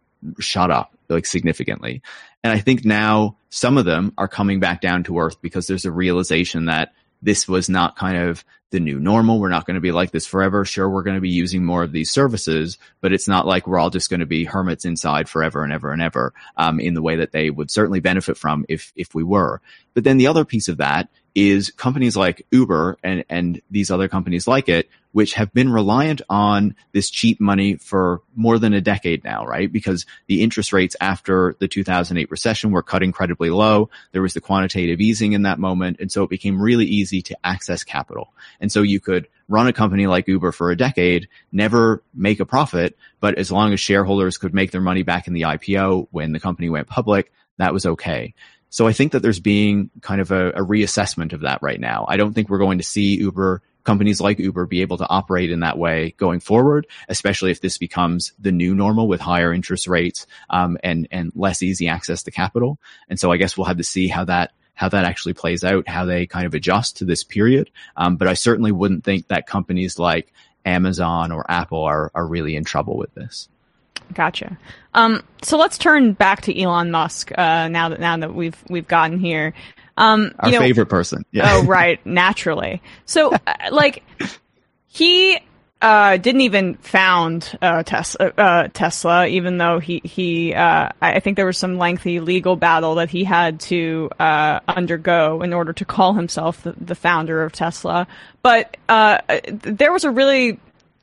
shot up like significantly. And I think now some of them are coming back down to earth because there's a realization that this was not kind of the new normal. We're not going to be like this forever. Sure, we're going to be using more of these services, but it's not like we're all just going to be hermits inside forever and ever and ever, um, in the way that they would certainly benefit from if, if we were. But then the other piece of that is companies like Uber and, and these other companies like it, which have been reliant on this cheap money for more than a decade now, right? Because the interest rates after the two thousand eight recession were cut incredibly low. There was the quantitative easing in that moment. And so it became really easy to access capital. And so you could run a company like Uber for a decade, never make a profit, but as long as shareholders could make their money back in the I P O when the company went public, that was okay. So I think that there's being kind of a, a reassessment of that right now. I don't think we're going to see Uber companies like Uber be able to operate in that way going forward, especially if this becomes the new normal with higher interest rates, um, and, and less easy access to capital. And so I guess we'll have to see how that, how that actually plays out, how they kind of adjust to this period. Um, but I certainly wouldn't think that companies like Amazon or Apple are, are really in trouble with this. Gotcha. Um, so let's turn back to Elon Musk, uh, now that, now that we've, we've gotten here. Um, Our you know, favorite person. Yeah. Oh, right. Naturally. So, uh, like, he, uh, didn't even found, uh, Tesla, uh, Tesla, even though he, he, uh, I think there was some lengthy legal battle that he had to, uh, undergo in order to call himself the, the founder of Tesla. But, uh, there was a really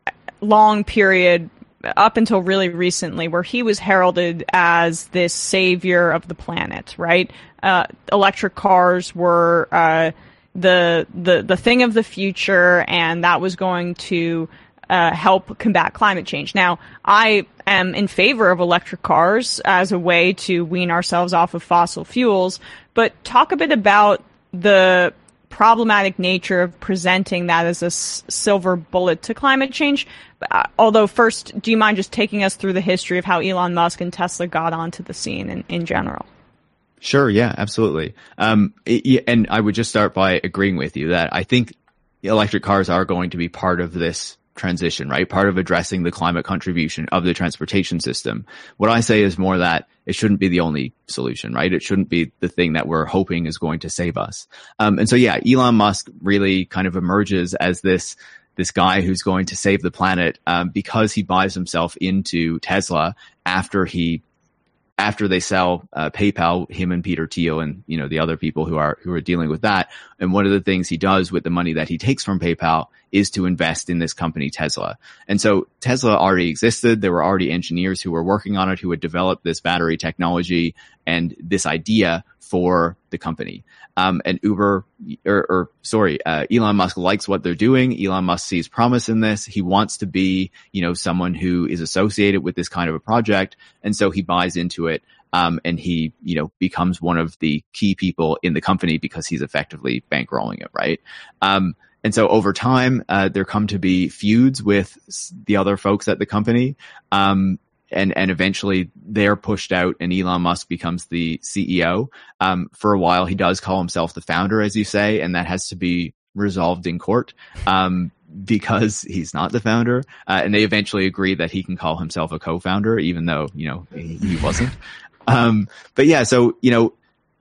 long period up until really recently where he was heralded as this savior of the planet, right? Uh, electric cars were, uh, the, the, the thing of the future, and that was going to, uh, help combat climate change. Now, I am in favor of electric cars as a way to wean ourselves off of fossil fuels, but talk a bit about the problematic nature of presenting that as a s- silver bullet to climate change. Uh, although first, do you mind just taking us through the history of how Elon Musk and Tesla got onto the scene in, in general? Sure. Yeah, absolutely. Um, it, and I would just start by agreeing with you that I think electric cars are going to be part of this transition, right? Part of addressing the climate contribution of the transportation system. What I say is more that it shouldn't be the only solution, right? It shouldn't be the thing that we're hoping is going to save us. Um, and so, yeah, Elon Musk really kind of emerges as this, this guy who's going to save the planet, um, because he buys himself into Tesla after he, after they sell, uh, PayPal, him and Peter Thiel and, you know, the other people who are, who are dealing with that. And one of the things he does with the money that he takes from PayPal is to invest in this company, Tesla. And so Tesla already existed. There were already engineers who were working on it, who had developed this battery technology and this idea for the company. Um, and Uber, or, or sorry, uh, Elon Musk likes what they're doing. Elon Musk sees promise in this. He wants to be, you know, someone who is associated with this kind of a project. And so he buys into it. Um, and he, you know, becomes one of the key people in the company because he's effectively bankrolling it, right? Um, And so over time, uh, there come to be feuds with the other folks at the company. Um, and, and eventually they're pushed out and Elon Musk becomes the C E O. Um, for a while, he does call himself the founder, as you say, and that has to be resolved in court, um, because he's not the founder. Uh, and they eventually agree that he can call himself a co-founder, even though, you know, he, he wasn't. Um, but yeah, so, you know,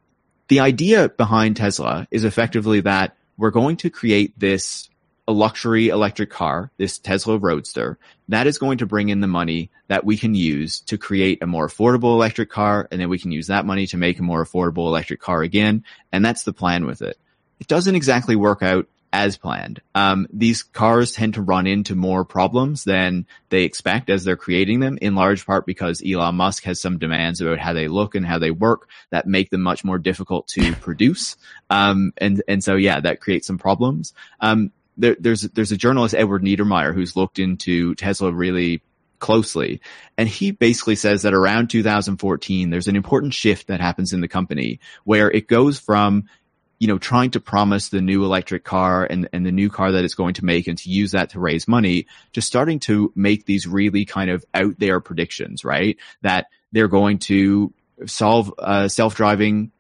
the idea behind Tesla is effectively that we're going to create this a luxury electric car, this Tesla Roadster, that is going to bring in the money that we can use to create a more affordable electric car. And then we can use that money to make a more affordable electric car again. And that's the plan with it. It doesn't exactly work out as planned. Um, these cars tend to run into more problems than they expect as they're creating them, in large part because Elon Musk has some demands about how they look and how they work that make them much more difficult to produce. Um, and, and so, yeah, that creates some problems. Um, there, there's, there's a journalist, Edward Niedermeyer, who's looked into Tesla really closely. And he basically says that around two thousand fourteen, there's an important shift that happens in the company where it goes from, you know, trying to promise the new electric car and, and the new car that it's going to make and to use that to raise money, just starting to make these really kind of out there predictions, right? That they're going to solve, uh, self-driving,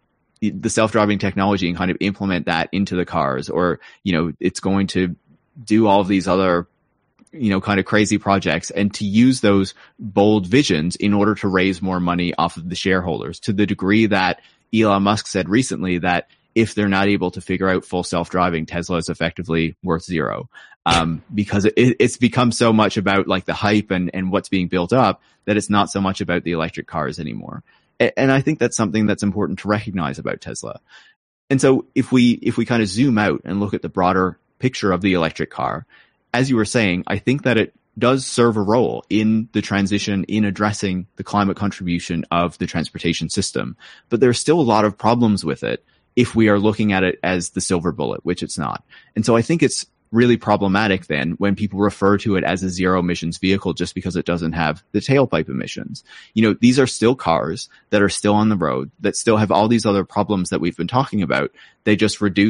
the self-driving technology and kind of implement that into the cars, or, you know, it's going to do all of these other, you know, kind of crazy projects, and to use those bold visions in order to raise more money off of the shareholders, to the degree that Elon Musk said recently that if they're not able to figure out full self-driving, Tesla is effectively worth zero. Um, because it, it's become so much about like the hype and, and what's being built up that it's not so much about the electric cars anymore. And, and I think that's something that's important to recognize about Tesla. And so if we, if we kind of zoom out and look at the broader picture of the electric car, as you were saying, I think that it does serve a role in the transition, in addressing the climate contribution of the transportation system. But there's still a lot of problems with it if we are looking at it as the silver bullet, which it's not. And so I think it's really problematic then when people refer to it as a zero emissions vehicle just because it doesn't have the tailpipe emissions. You know, these are still cars that are still on the road, that still have all these other problems that we've been talking about. They just reduce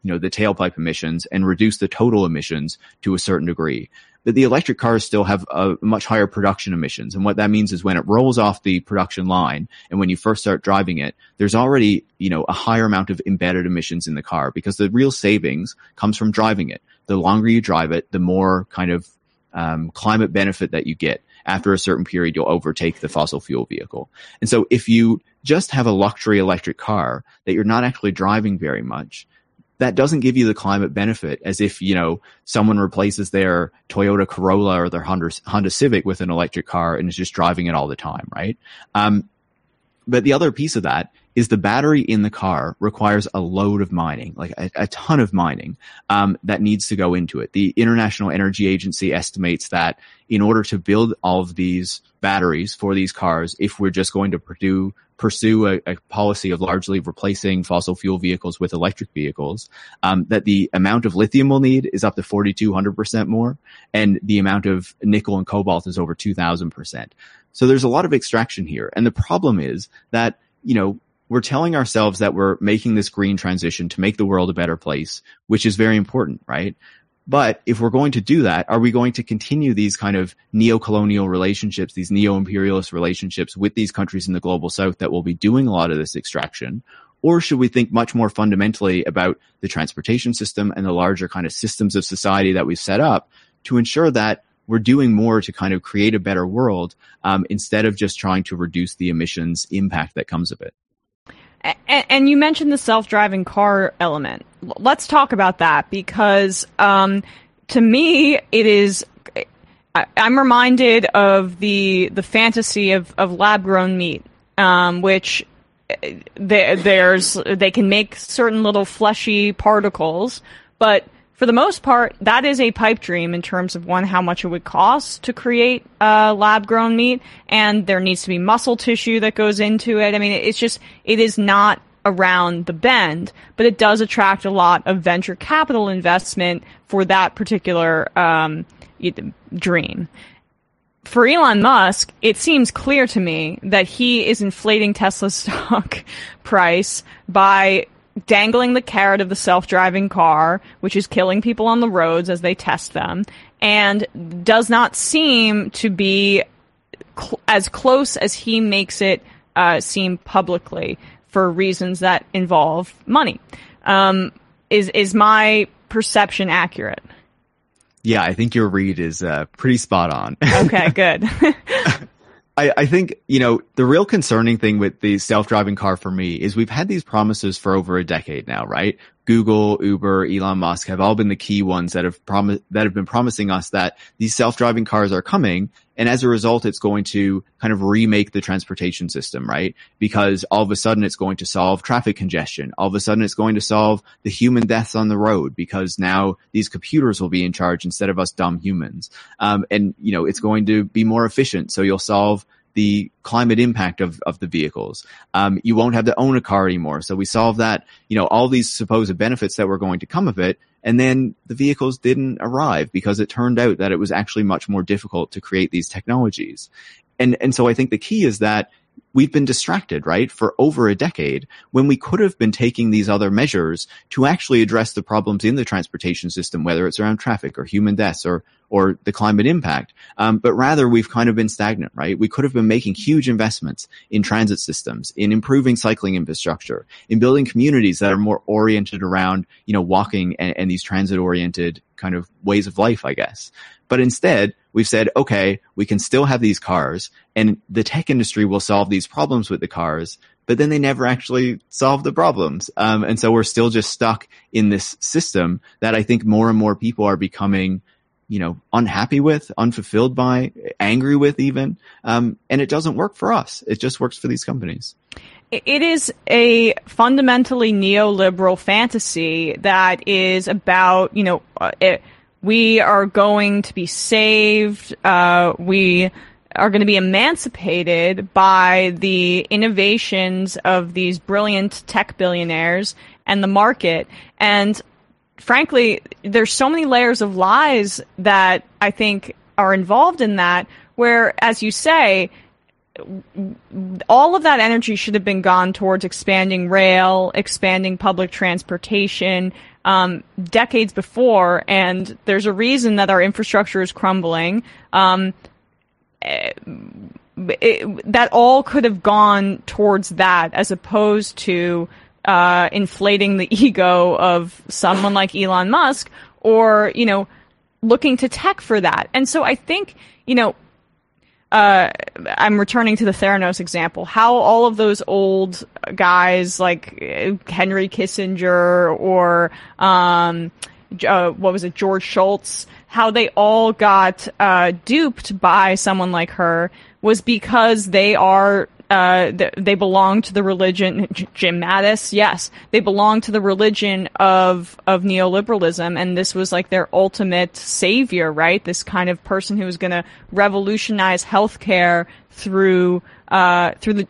you know, the tailpipe emissions and reduce the total emissions to a certain degree. But the electric cars still have a much higher production emissions. And what that means is when it rolls off the production line and when you first start driving it, there's already, you know, a higher amount of embedded emissions in the car because the real savings comes from driving it. The longer you drive it, the more kind of um, climate benefit that you get. After a certain period, you'll overtake the fossil fuel vehicle. And so if you just have a luxury electric car that you're not actually driving very much, that doesn't give you the climate benefit as if, you know, someone replaces their Toyota Corolla or their Honda, Honda Civic with an electric car and is just driving it all the time, right? Um, but the other piece of that is the battery in the car requires a load of mining, like a, a ton of mining, um, that needs to go into it. The International Energy Agency estimates that in order to build all of these batteries for these cars, if we're just going to pursue, pursue a, a policy of largely replacing fossil fuel vehicles with electric vehicles, um, that the amount of lithium we'll need is up to forty-two hundred percent more, and the amount of nickel and cobalt is over two thousand percent. So there's a lot of extraction here. And the problem is that, you know, we're telling ourselves that we're making this green transition to make the world a better place, which is very important, right? But if we're going to do that, are we going to continue these kind of neo-colonial relationships, these neo-imperialist relationships with these countries in the global south that will be doing a lot of this extraction? Or should we think much more fundamentally about the transportation system and the larger kind of systems of society that we've set up to ensure that we're doing more to kind of create a better world, um, instead of just trying to reduce the emissions impact that comes of it? And, and you mentioned the self-driving car element. Let's talk about that because, um, to me, it is. I, I'm reminded of the the fantasy of, of lab-grown meat, um, which there, there's they can make certain little fleshy particles, but for the most part, that is a pipe dream in terms of, one, how much it would cost to create uh, lab-grown meat, and there needs to be muscle tissue that goes into it. I mean, it's just, it is not around the bend, but it does attract a lot of venture capital investment for that particular um, dream. For Elon Musk, it seems clear to me that he is inflating Tesla's stock price by dangling the carrot of the self-driving car, which is killing people on the roads as they test them, and does not seem to be cl- as close as he makes it uh, seem publicly for reasons that involve money. Um, is is my perception accurate? Yeah, I think your read is uh, pretty spot on. Okay, good. I, I think, you know, the real concerning thing with the self-driving car for me is we've had these promises for over a decade now, right? Google, Uber, Elon Musk have all been the key ones that have promised, that have been promising us that these self-driving cars are coming. And as a result, it's going to kind of remake the transportation system, right? Because all of a sudden it's going to solve traffic congestion. All of a sudden it's going to solve the human deaths on the road because now these computers will be in charge instead of us dumb humans. Um, and, you know, it's going to be more efficient. So you'll solve the climate impact of, of the vehicles. Um, you won't have to own a car anymore. So we solve that, you know, all these supposed benefits that were going to come of it. And then the vehicles didn't arrive because it turned out that it was actually much more difficult to create these technologies. And, and so I think the key is that we've been distracted, right, for over a decade when we could have been taking these other measures to actually address the problems in the transportation system, whether it's around traffic or human deaths or or the climate impact. Um, but rather, we've kind of been stagnant, right? We could have been making huge investments in transit systems, in improving cycling infrastructure, in building communities that are more oriented around, you know, walking and, and these transit-oriented kind of ways of life, I guess. But instead, we've said, okay, we can still have these cars and the tech industry will solve these problems with the cars, but then they never actually solve the problems. Um, and so we're still just stuck in this system that I think more and more people are becoming, you know, unhappy with, unfulfilled by, angry with even. Um, and it doesn't work for us. It just works for these companies. It is a fundamentally neoliberal fantasy that is about, you know, it, we are going to be saved. Uh, we are going to be emancipated by the innovations of these brilliant tech billionaires and the market. And frankly, there's so many layers of lies that I think are involved in that, where, as you say, all of that energy should have been gone towards expanding rail, expanding public transportation, um, decades before, and there's a reason that our infrastructure is crumbling. Um, it, it, that all could have gone towards that, as opposed to uh, inflating the ego of someone like Elon Musk, or, you know, looking to tech for that. And so I think, you know, uh, I'm returning to the Theranos example, how all of those old guys like Henry Kissinger or, um, uh, what was it, George Shultz, how they all got, uh, duped by someone like her was because they are Uh, th- they belong to the religion, J- Jim Mattis, yes, they belong to the religion of, of neoliberalism, and this was like their ultimate savior, right? This kind of person who was gonna revolutionize healthcare through, uh, through the,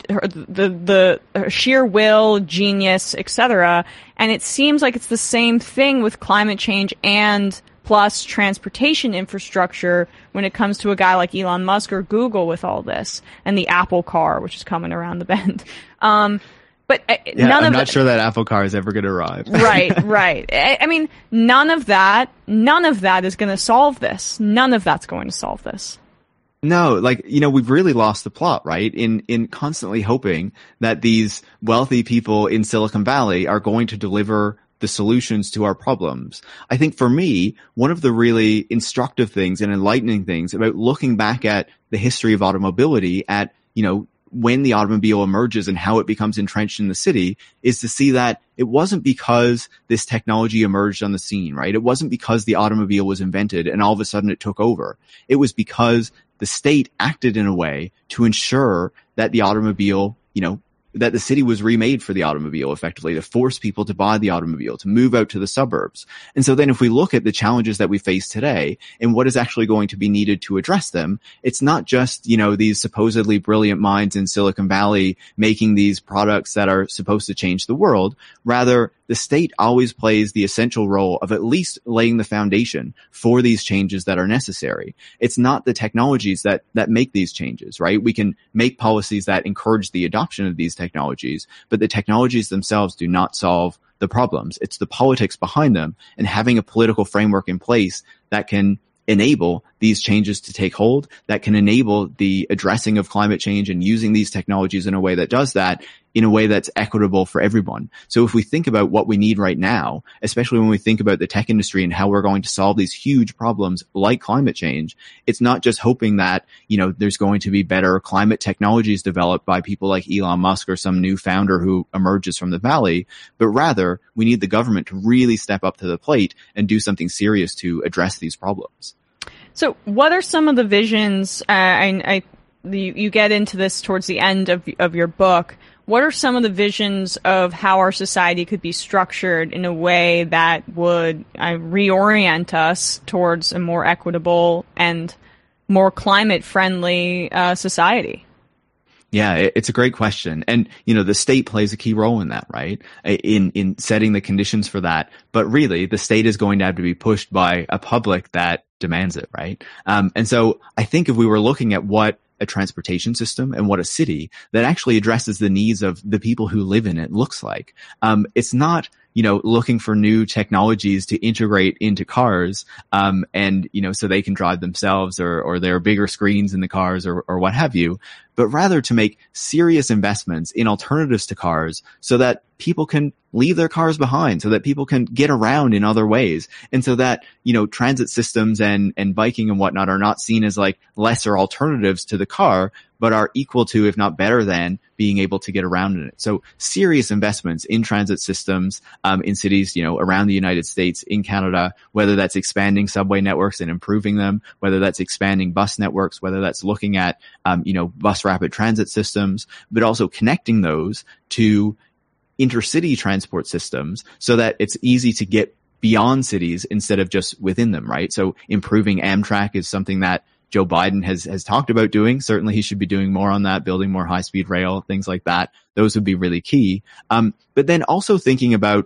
the, the sheer will, genius, et cetera. And it seems like it's the same thing with climate change and plus transportation infrastructure when it comes to a guy like Elon Musk or Google with all this, and the Apple car, which is coming around the bend. Um, but uh, yeah, none I'm of not the, sure that Apple car is ever going to arrive. right, right. I, I mean, none of that, none of that is going to solve this. None of that's going to solve this. No, like, you know, we've really lost the plot, right? In, in constantly hoping that these wealthy people in Silicon Valley are going to deliver the solutions to our problems. I think for me, one of the really instructive things and enlightening things about looking back at the history of automobility, at, you know, when the automobile emerges and how it becomes entrenched in the city, is to see that it wasn't because this technology emerged on the scene, right? It wasn't because the automobile was invented and all of a sudden it took over. It was because the state acted in a way to ensure that the automobile, you know, that the city was remade for the automobile, effectively, to force people to buy the automobile, to move out to the suburbs. And so then if we look at the challenges that we face today and what is actually going to be needed to address them, it's not just, you know, these supposedly brilliant minds in Silicon Valley making these products that are supposed to change the world. Rather, the state always plays the essential role of at least laying the foundation for these changes that are necessary. It's not the technologies that, that make these changes, right? We can make policies that encourage the adoption of these technologies, but the technologies themselves do not solve the problems. It's the politics behind them and having a political framework in place that can enable these changes to take hold, that can enable the addressing of climate change and using these technologies in a way that does that in a way that's equitable for everyone. So if we think about what we need right now, especially when we think about the tech industry and how we're going to solve these huge problems like climate change, it's not just hoping that, you know, there's going to be better climate technologies developed by people like Elon Musk or some new founder who emerges from the valley, but rather we need the government to really step up to the plate and do something serious to address these problems. So what are some of the visions, uh, I, I, you, you get into this towards the end of, of your book, what are some of the visions of how our society could be structured in a way that would uh, reorient us towards a more equitable and more climate-friendly uh, society? Yeah, it's a great question. And, you know, the state plays a key role in that, right? In, in setting the conditions for that. But really, the state is going to have to be pushed by a public that demands it, right? Um, and so I think if we were looking at what a transportation system and what a city that actually addresses the needs of the people who live in it looks like, um, it's not, you know, looking for new technologies to integrate into cars, um, and, you know, so they can drive themselves, or, or there are bigger screens in the cars, or, or what have you, but rather to make serious investments in alternatives to cars so that people can leave their cars behind, so that people can get around in other ways. And so that, you know, transit systems and, and biking and whatnot are not seen as like lesser alternatives to the car, but are equal to, if not better than, being able to get around in it. So serious investments in transit systems, um, in cities, you know, around the United States, in Canada, whether that's expanding subway networks and improving them, whether that's expanding bus networks, whether that's looking at, um, you know, bus rapid transit systems, but also connecting those to intercity transport systems so that it's easy to get beyond cities instead of just within them, right? So improving Amtrak is something that Joe Biden has, has talked about doing. Certainly he should be doing more on that, building more high speed rail, things like that. Those would be really key. Um, but then also thinking about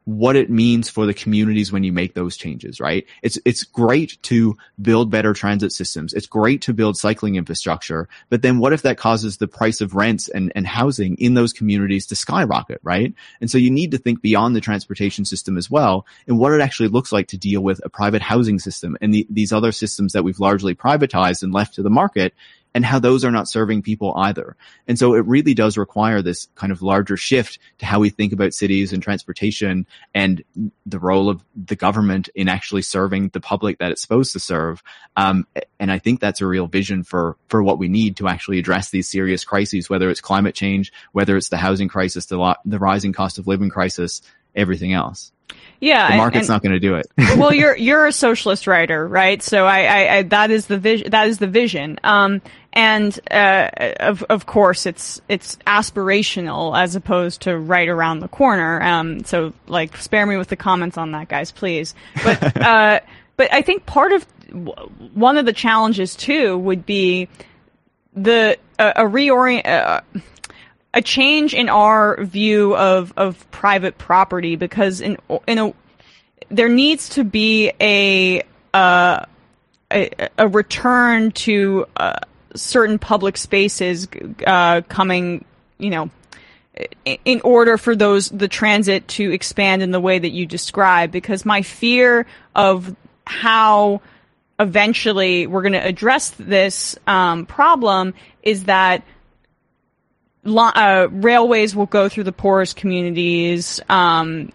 what it means for the communities when you make those changes, right? It's, it's great to build better transit systems. It's great to build cycling infrastructure. But then what if that causes the price of rents and, and housing in those communities to skyrocket, right? And so you need to think beyond the transportation system as well and what it actually looks like to deal with a private housing system and the, these other systems that we've largely privatized and left to the market, and how those are not serving people either. And so it really does require this kind of larger shift to how we think about cities and transportation and the role of the government in actually serving the public that it's supposed to serve. Um, and I think that's a real vision for, for what we need to actually address these serious crises, whether it's climate change, whether it's the housing crisis, the, lo- the rising cost of living crisis, everything else. Yeah, the market's and, not going to do it. Well, you're you're a socialist writer, right? So I, I, I that is the vision. That is the vision. Um, and uh, of of course, it's it's aspirational as opposed to right around the corner. Um, so like, spare me with the comments on that, guys, please. But uh, but I think part of one of the challenges too would be the uh, a reorient. Uh, a change in our view of, of private property, because in in a there needs to be a uh, a, a return to uh, certain public spaces uh, coming, you know, in order for those the transit to expand in the way that you describe. Because my fear of how eventually we're going to address this um, problem is that Uh, railways will go through the poorest communities. Um,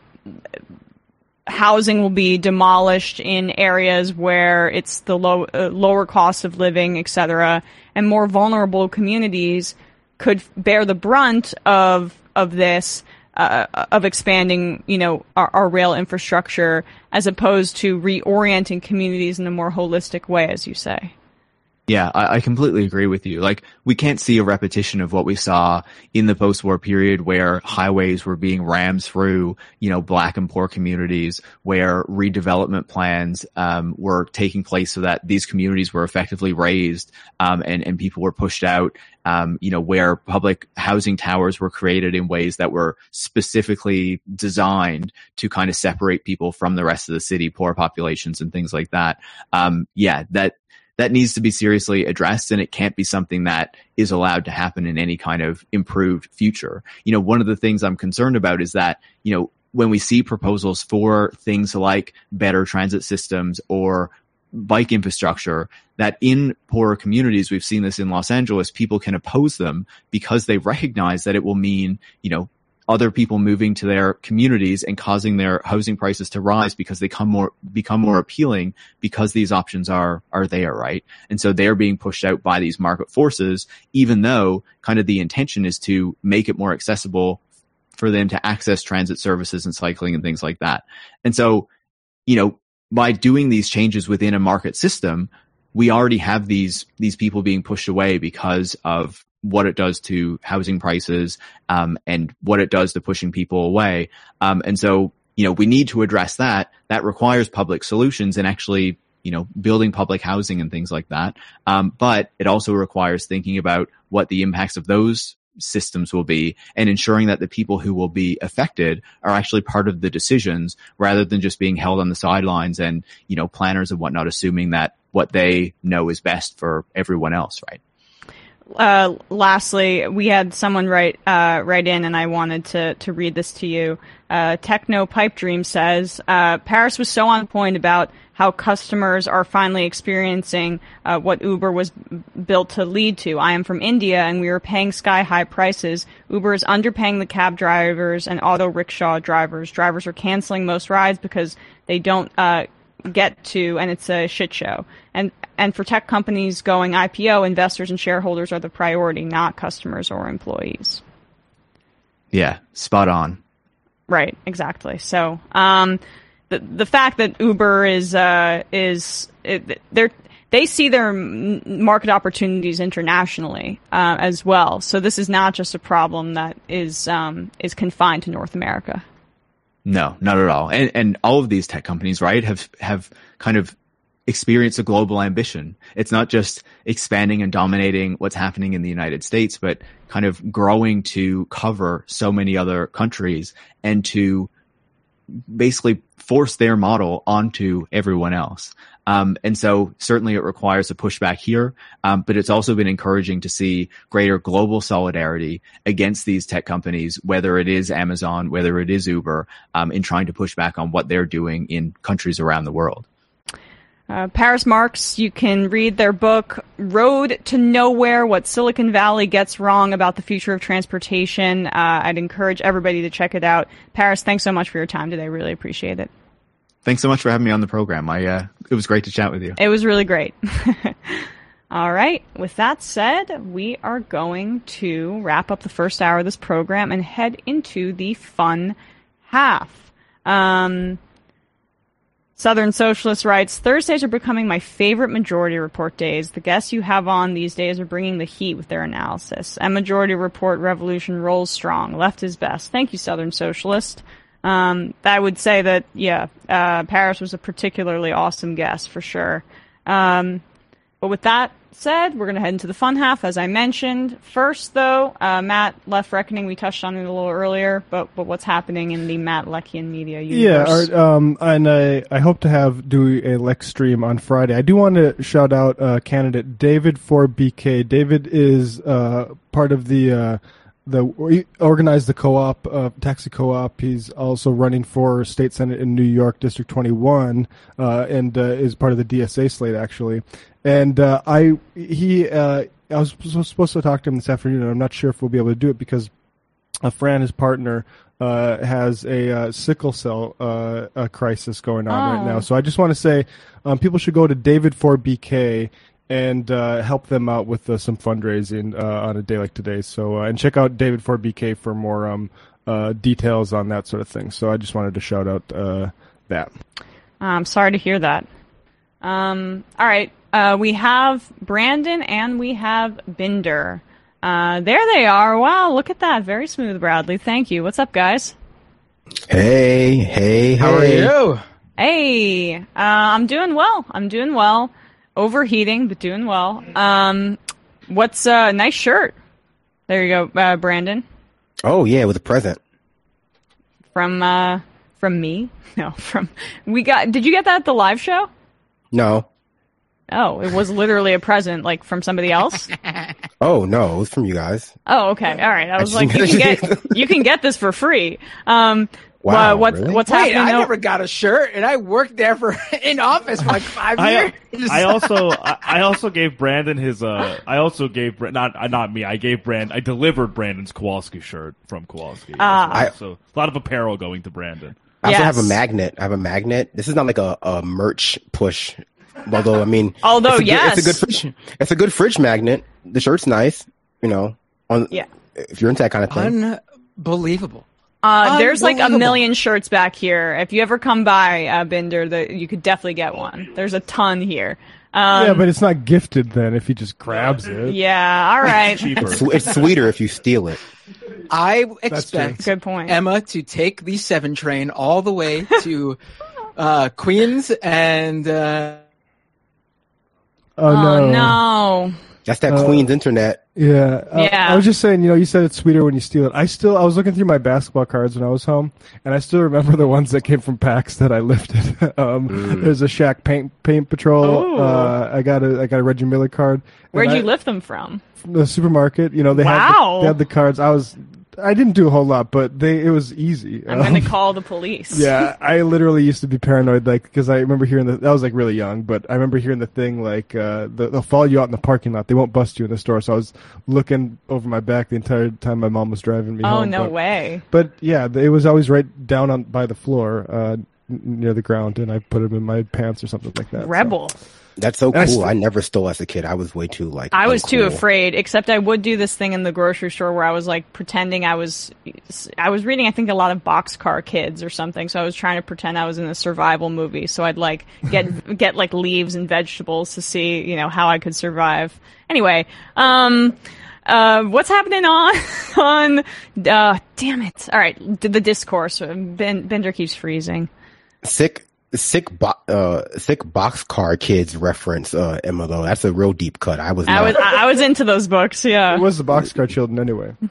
housing will be demolished in areas where it's the low, uh, lower cost of living, et cetera. And more vulnerable communities could bear the brunt of of this, uh, of expanding, you know, our, our rail infrastructure, as opposed to reorienting communities in a more holistic way, as you say. Yeah, I, I completely agree with you. Like, we can't see a repetition of what we saw in the post-war period where highways were being rammed through, you know, black and poor communities, where redevelopment plans um, were taking place so that these communities were effectively razed um, and, and people were pushed out, um, you know, where public housing towers were created in ways that were specifically designed to kind of separate people from the rest of the city, poor populations and things like that. Um, yeah, that That needs to be seriously addressed, and it can't be something that is allowed to happen in any kind of improved future. You know, one of the things I'm concerned about is that, you know, when we see proposals for things like better transit systems or bike infrastructure, that in poorer communities, we've seen this in Los Angeles, people can oppose them because they recognize that it will mean, you know, other people moving to their communities and causing their housing prices to rise because they come more, become more appealing because these options are, are there, right? And so they're being pushed out by these market forces, even though kind of the intention is to make it more accessible for them to access transit services and cycling and things like that. And so, you know, by doing these changes within a market system, we already have these, these people being pushed away because of what it does to housing prices, um, and what it does to pushing people away. Um, and so, you know, we need to address that. That requires public solutions and actually, you know, building public housing and things like that. Um, but it also requires thinking about what the impacts of those systems will be and ensuring that the people who will be affected are actually part of the decisions rather than just being held on the sidelines and, you know, planners and whatnot, assuming that what they know is best for everyone else, right? Uh, lastly, we had someone write uh, write in, and I wanted to to read this to you. Uh, Techno Pipe Dream says uh, Paris was so on point about how customers are finally experiencing uh, what Uber was b- built to lead to. I am from India, and we were paying sky high prices. Uber is underpaying the cab drivers and auto rickshaw drivers. Drivers are canceling most rides because they don't uh, get to, and it's a shit show. And And for tech companies going I P O, investors and shareholders are the priority, not customers or employees. Yeah, spot on. Right, exactly. So, um, the the fact that Uber is uh, is they they see their market opportunities internationally uh, as well. So this is not just a problem that is um, is confined to North America. No, not at all. And and all of these tech companies, right, have have kind of experience a global ambition. It's not just expanding and dominating what's happening in the United States, but kind of growing to cover so many other countries and to basically force their model onto everyone else. Um, and so certainly it requires a pushback here. Um, but it's also been encouraging to see greater global solidarity against these tech companies, whether it is Amazon, whether it is Uber, um, in trying to push back on what they're doing in countries around the world. Uh, Paris Marx, you can read their book, Road to Nowhere, What Silicon Valley Gets Wrong About the Future of Transportation. Uh, I'd encourage everybody to check it out. Paris, thanks so much for your time today. Really appreciate it. Thanks so much for having me on the program. I, uh, it was great to chat with you. It was really great. All right. With that said, we are going to wrap up the first hour of this program and head into the fun half. Um, Southern Socialist writes, Thursdays are becoming my favorite Majority Report days. The guests you have on these days are bringing the heat with their analysis. And Majority Report revolution rolls strong. Left is best. Thank you, Southern Socialist. Um, I would say that, yeah, uh, Paris was a particularly awesome guest for sure. Um, but with that said, we're going to head into the fun half, as I mentioned. First, though, uh, Matt Left Reckoning, we touched on it a little earlier, but, but what's happening in the Matt Lekian media universe? Yeah, our, um, and I, I hope to have do a Lex stream on Friday. I do want to shout out uh, candidate David for B K. David is uh, part of the uh, the he organized the co-op, uh, taxi co-op. He's also running for state senate in New York, District twenty-one, uh, and uh, is part of the D S A slate actually. And uh, I he uh, I was supposed to talk to him this afternoon, and I'm not sure if we'll be able to do it because uh, Fran, his partner, uh, has a uh, sickle cell uh, a crisis going on oh. right now. So I just want to say um, people should go to David for B K and uh, help them out with uh, some fundraising uh, on a day like today. So uh, and check out David for B K for more um, uh, details on that sort of thing. So I just wanted to shout out uh, that. I'm sorry to hear that. Um, all right. Uh, we have Brandon and we have Binder. Uh, there they are. Wow, look at that. Very smooth, Bradley. Thank you. What's up, guys? Hey, hey, How hey. are you? Hey, uh, I'm doing well. I'm doing well. Overheating, but doing well. Um, what's a uh, nice shirt? There you go, uh, Brandon. Oh, yeah, with a present. From, uh, from me? No, from, we got, did you get that at the live show? No. Oh, it was literally a present, like, from somebody else? Oh, no, it was from you guys. Oh, okay. All right. I was I like, you can get you can get this for free. Um, Wow, uh, what's really? what's Wait, happening? I o- never got a shirt, and I worked there for in office for like five I, years. I also I, I also gave Brandon his uh I also gave Bra- not uh, not me I gave Brand I delivered Brandon's Kowalski shirt from Kowalski. Ah. so, so a lot of apparel going to Brandon. I also Yes. have a magnet. I have a magnet. This is not like a, a merch push. Although, I mean, Although, it's a good, yes. it's a good fridge. It's a good fridge magnet. The shirt's nice, you know. On Yeah. if you're into that kind of thing. Unbelievable. Uh, there's like a Unbelievable. million shirts back here. If you ever come by, uh, Binder, the, you could definitely get one. There's a ton here. Um, yeah, but it's not gifted then if he just grabs it. yeah, all right. Cheaper. It's, it's sweeter if you steal it. I expect Good point. Emma to take the seven train all the way to uh, Queens and uh, Oh, Oh no. no. That's that Uh, Queen's internet. Yeah. Uh, Yeah. I was just saying, you know, you said it's sweeter when you steal it. I still, I was looking through my basketball cards when I was home, and I still remember the ones that came from PAX that I lifted. um, There's a Shaq Paint Paint Patrol. Ooh. Uh, I got a, I got a Reggie Miller card. Where'd And you I- lift them from? From the supermarket. You know, they had Wow. the, they had the cards. I was, I didn't do a whole lot, but they, it was easy. I'm Um, going to call the police. Yeah, I literally used to be paranoid, like, because I remember hearing the, I was like really young, but I remember hearing the thing, like, uh, the, they'll follow you out in the parking lot. They won't bust you in the store. So I was looking over my back the entire time my mom was driving me Oh, home. no but, way. But yeah, it was always right down on by the floor, uh, n- near the ground, and I put them in my pants or something like that. so. Rebel. That's so And I cool. st- I never stole as a kid. I was way too like. I was too uncool. afraid, except I would do this thing in the grocery store where I was like pretending I was, I was reading, I think, a lot of Boxcar Kids or something. So I was trying to pretend I was in a survival movie. So I'd like get, get like leaves and vegetables to see, you know, how I could survive. Anyway, um, uh, what's happening on, on, uh, damn it. All right. The discourse. Ben, Bender keeps freezing. Sick, sick, bo- uh, sick boxcar kids reference. Uh, Emma though, that's a real deep cut. I was. I Not, was, I I was into those books. Yeah. It was the Boxcar Children anyway.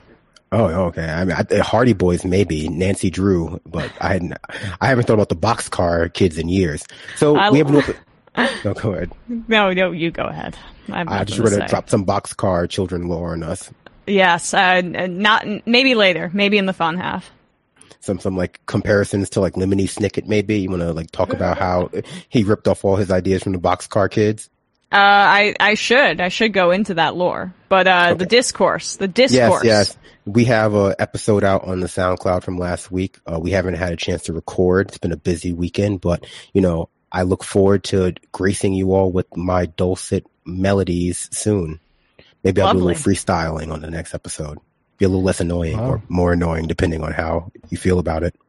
Oh, okay. I mean, I, Hardy Boys maybe Nancy Drew, but I hadn't. I haven't thought about the Boxcar Kids in years. So I, we have no. No, go ahead. No, no, you go ahead. I'm I just ready to drop some Boxcar Children lore on us. Yes, uh, not maybe later, maybe in the fun half. Some some like comparisons to like Lemony Snicket. Maybe you want to like talk about how he ripped off all his ideas from the Boxcar Kids. Uh, I I should I should go into that lore, but uh, Okay. the discourse, the discourse. Yes, yes. We have an episode out on the SoundCloud from last week. Uh, we haven't had a chance to record. It's been a busy weekend, but you know, I look forward to gracing you all with my dulcet melodies soon. Maybe I'll Lovely. do a little freestyling on the next episode. Be a little less annoying Wow. or more annoying, depending on how you feel about it.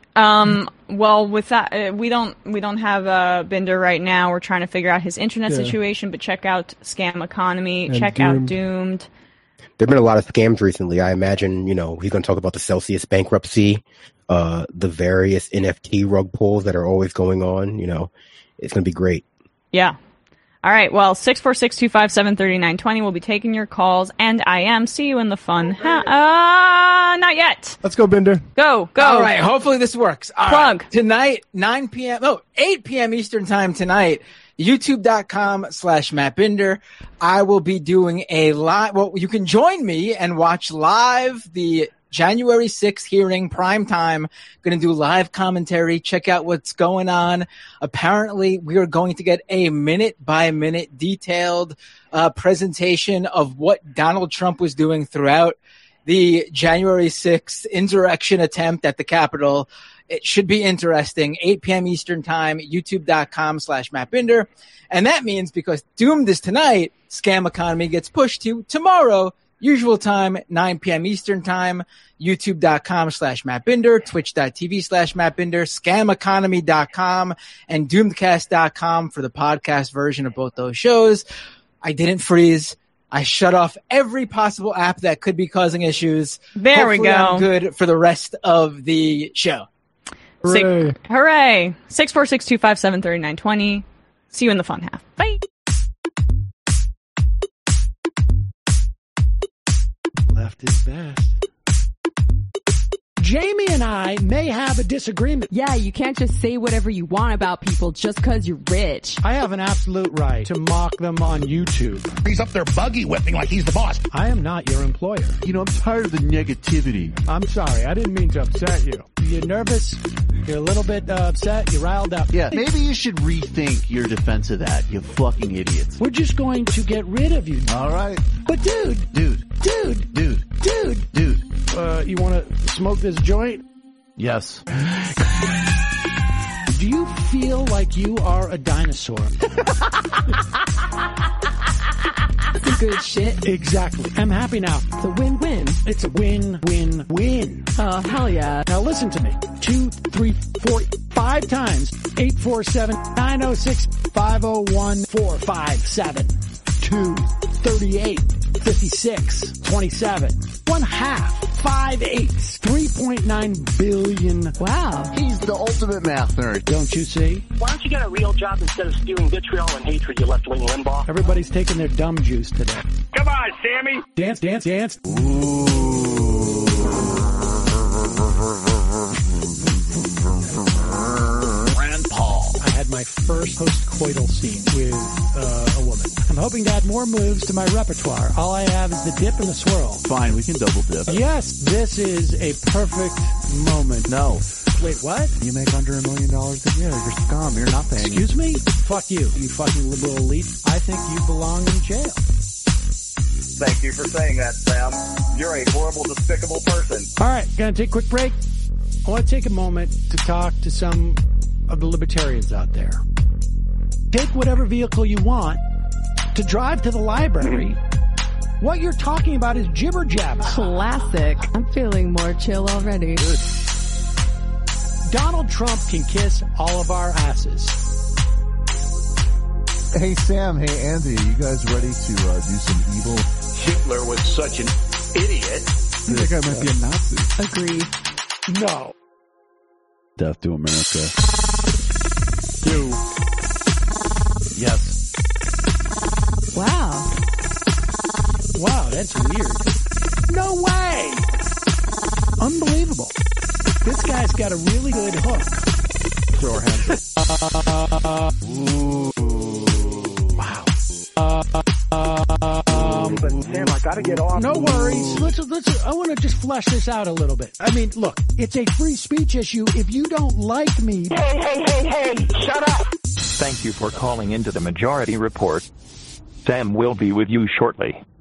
Um. Well, with that, uh, we don't we don't have uh, Binder right now. We're trying to figure out his internet Yeah. situation. But check out Scam Economy. And check out Doomed. Doomed. There have been a lot of scams recently. I imagine, you know, he's going to talk about the Celsius bankruptcy, uh, the various N F T rug pulls that are always going on. You know, it's going to be great. Yeah. All right. Well, six four six two five seven three nine two zero. We'll be taking your calls, and I am. See you in the fun. Ha- uh, not yet. Let's go, Binder. Go go. All right, hopefully this works. All Plug. right, tonight, nine p.m. Oh, eight p.m. Eastern time tonight, youtube.com slash Matt Binder. I will be doing a live, well, you can join me and watch live the January sixth hearing, prime time. Going to do live commentary. Check out what's going on. Apparently, we are going to get a minute by minute detailed uh, presentation of what Donald Trump was doing throughout the January sixth insurrection attempt at the Capitol. It should be interesting. eight p.m. Eastern time, youtube.com slash Matt Binder. And that means because Doomed is tonight, Scam Economy gets pushed to tomorrow, usual time, nine p.m. Eastern time, youtube.com slash Matt Binder, twitch.tv slash Matt Binder, scam economy dot com, and doomedcast dot com for the podcast version of both those shows. I didn't freeze. I shut off every possible app that could be causing issues. There we Hopefully go. I'm good for the rest of the show. Six, Hooray. hooray! Six four six two five seven three nine two zero. See you in the fun half. Bye. Left is best. Jamie and I may have a disagreement. Yeah, you can't just say whatever you want about people just because you're rich. I have an absolute right to mock them on YouTube. He's up there buggy whipping like he's the boss. I am not your employer. You know, I'm tired of the negativity. I'm sorry, I didn't mean to upset you. You're nervous? You're a little bit uh, upset? You're riled up? Yeah, maybe you should rethink your defense of that, you fucking idiots. We're just going to get rid of you. All right. But dude, Dude. dude, Dude. dude, Dude. uh, you want to smoke this joint? Yes. Do you feel like you are a dinosaur? Some good shit. Exactly. I'm happy now. It's a win-win. It's a win, win, win. Oh, hell yeah. Now listen to me. Two, three, four, five times. Eight, four, seven, nine, oh, six, five, oh, one, four, five, seven, two, thirty-eight, fifty-six, twenty-seven, one half, five eighths, three point nine billion. Wow. He's the ultimate math nerd. Don't you see? Why don't you get a real job instead of spewing vitriol and hatred, you left-wing Limbaugh? Everybody's taking their dumb juice today. Come on, Sammy! Dance, dance, dance. Rand Paul. I had my first post-coital scene with uh, a woman. I'm hoping to add more moves to my repertoire. All I have is the dip and the swirl. Fine, we can double dip. Yes, this is a perfect moment. No. Wait, what? You make under a million dollars a year. You're scum. You're nothing. Excuse me? Fuck you, you fucking liberal elite. I think you belong in jail. Thank you for saying that, Sam. You're a horrible, despicable person. All right, gonna take a quick break. I want to take a moment to talk to some of the libertarians out there. Take whatever vehicle you want to drive to the library. What you're talking about is jibber jabber. Classic. I'm feeling more chill already. Good. Donald Trump can kiss all of our asses. Hey Sam, hey Andy, you guys ready to uh, do some evil? Hitler was such an idiot. That guy might be a Nazi. Agree. No. Death to America. Do. Yes. Wow. Wow, that's weird. No way! Unbelievable. This guy's got a really good hook. Throw our hands up. Ooh. Wow. Um, But Sam, I gotta get off. no worries. Let's, let's, I want to just flesh this out a little bit. I mean, look, it's a free speech issue. If you don't like me... Hey, hey, hey, hey, shut up! Thank you for calling into the Majority Report. Sam will be with you shortly.